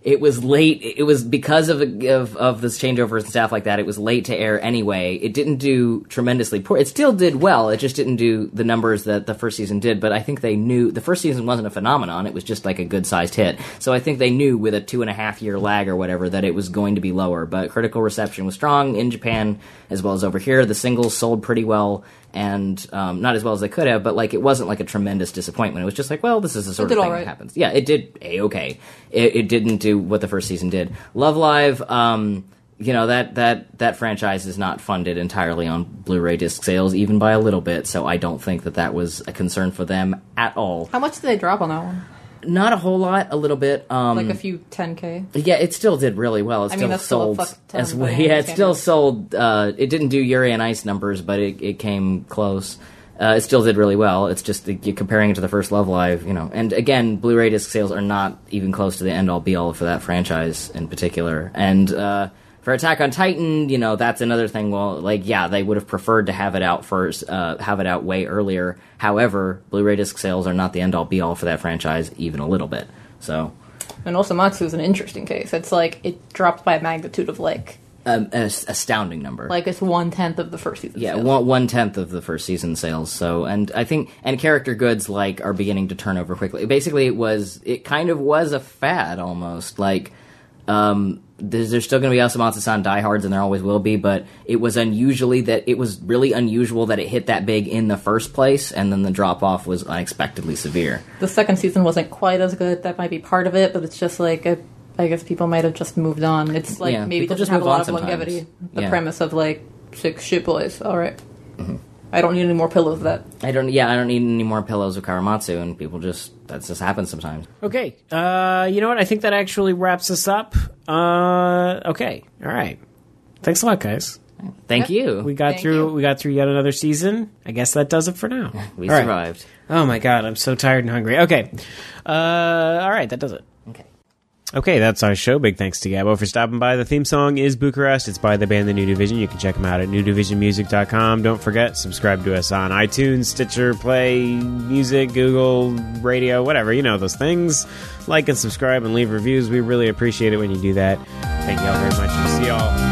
it was late. It was because of, of of this changeovers and stuff like that. It was late to air anyway. It didn't do tremendously poor. It still did well. It just didn't do the numbers that the first season did. But I think they knew the first season wasn't a phenomenon. It was just like a good sized hit. So I think they knew with a two and a half year lag or whatever that it was going to be lower. But critical reception was strong in Japan as well as over here. The singles sold pretty well. And um, not as well as they could have, but like it wasn't like a tremendous disappointment. It was just like, well, this is the sort It did of thing all right. that happens. Yeah, it did a-okay. It, it didn't do what the first season did. Love Live, um, you know, that, that, that franchise is not funded entirely on Blu-ray disc sales, even by a little bit, so I don't think that that was a concern for them at all. How much did they drop on that one? Not a whole lot, a little bit. Um, Like a few ten K? Yeah, it still did really well. It I still mean, that's still a sold fuck ton as by well. any Yeah, it still standards. sold. Uh, it didn't do Yuri on Ice numbers, but it, it came close. Uh, it still did really well. It's just that you're comparing it to the first Love Live, you know. And again, Blu-ray disc sales are not even close to the end-all be-all for that franchise in particular. And uh, for Attack on Titan, you know, that's another thing. Well, like, yeah, they would have preferred to have it out first, uh, have it out way earlier. However, Blu-ray disc sales are not the end-all be-all for that franchise, even a little bit. So, And Osamatsu is an interesting case. It's like it dropped by a magnitude of like um, an astounding number. like it's one tenth of the first season. Yeah, sales. one one tenth of the first season sales. So, and I think, and character goods like are beginning to turn over quickly. Basically, it was, it kind of was a fad almost. Like, um, there's, there's still going to be Osamatsu-san diehards, and there always will be. But it was unusually that it was really unusual that it hit that big in the first place, and then the drop off was unexpectedly severe. The second season wasn't quite as good. That might be part of it, but it's just like a, I guess people might have just moved on. It's like Yeah, maybe it people doesn't just have a move lot on of sometimes. longevity. The Yeah. premise of like six shit boys. All right. Mm-hmm. I don't need any more pillows. That I don't. Yeah, I don't need any more pillows of Karamatsu, and people just that just happens sometimes. Okay. Uh, you know what? I think that actually wraps us up. Uh, okay. All right. Thanks a lot, guys. Thank you. We got Thank through. you. We got through yet another season. I guess that does it for now. we All right. survived. Oh my god, I'm so tired and hungry. Okay. Uh, all right, that does it. Okay. Okay, that's our show. Big thanks to Gabbo for stopping by. The theme song is Bucharest. It's by the band The New Division. You can check them out at new division music dot com. Don't forget, subscribe to us on iTunes, Stitcher, Play, Music, Google, Radio, whatever. You know those things. Like and subscribe and leave reviews. We really appreciate it when you do that. Thank you all very much. We'll see y'all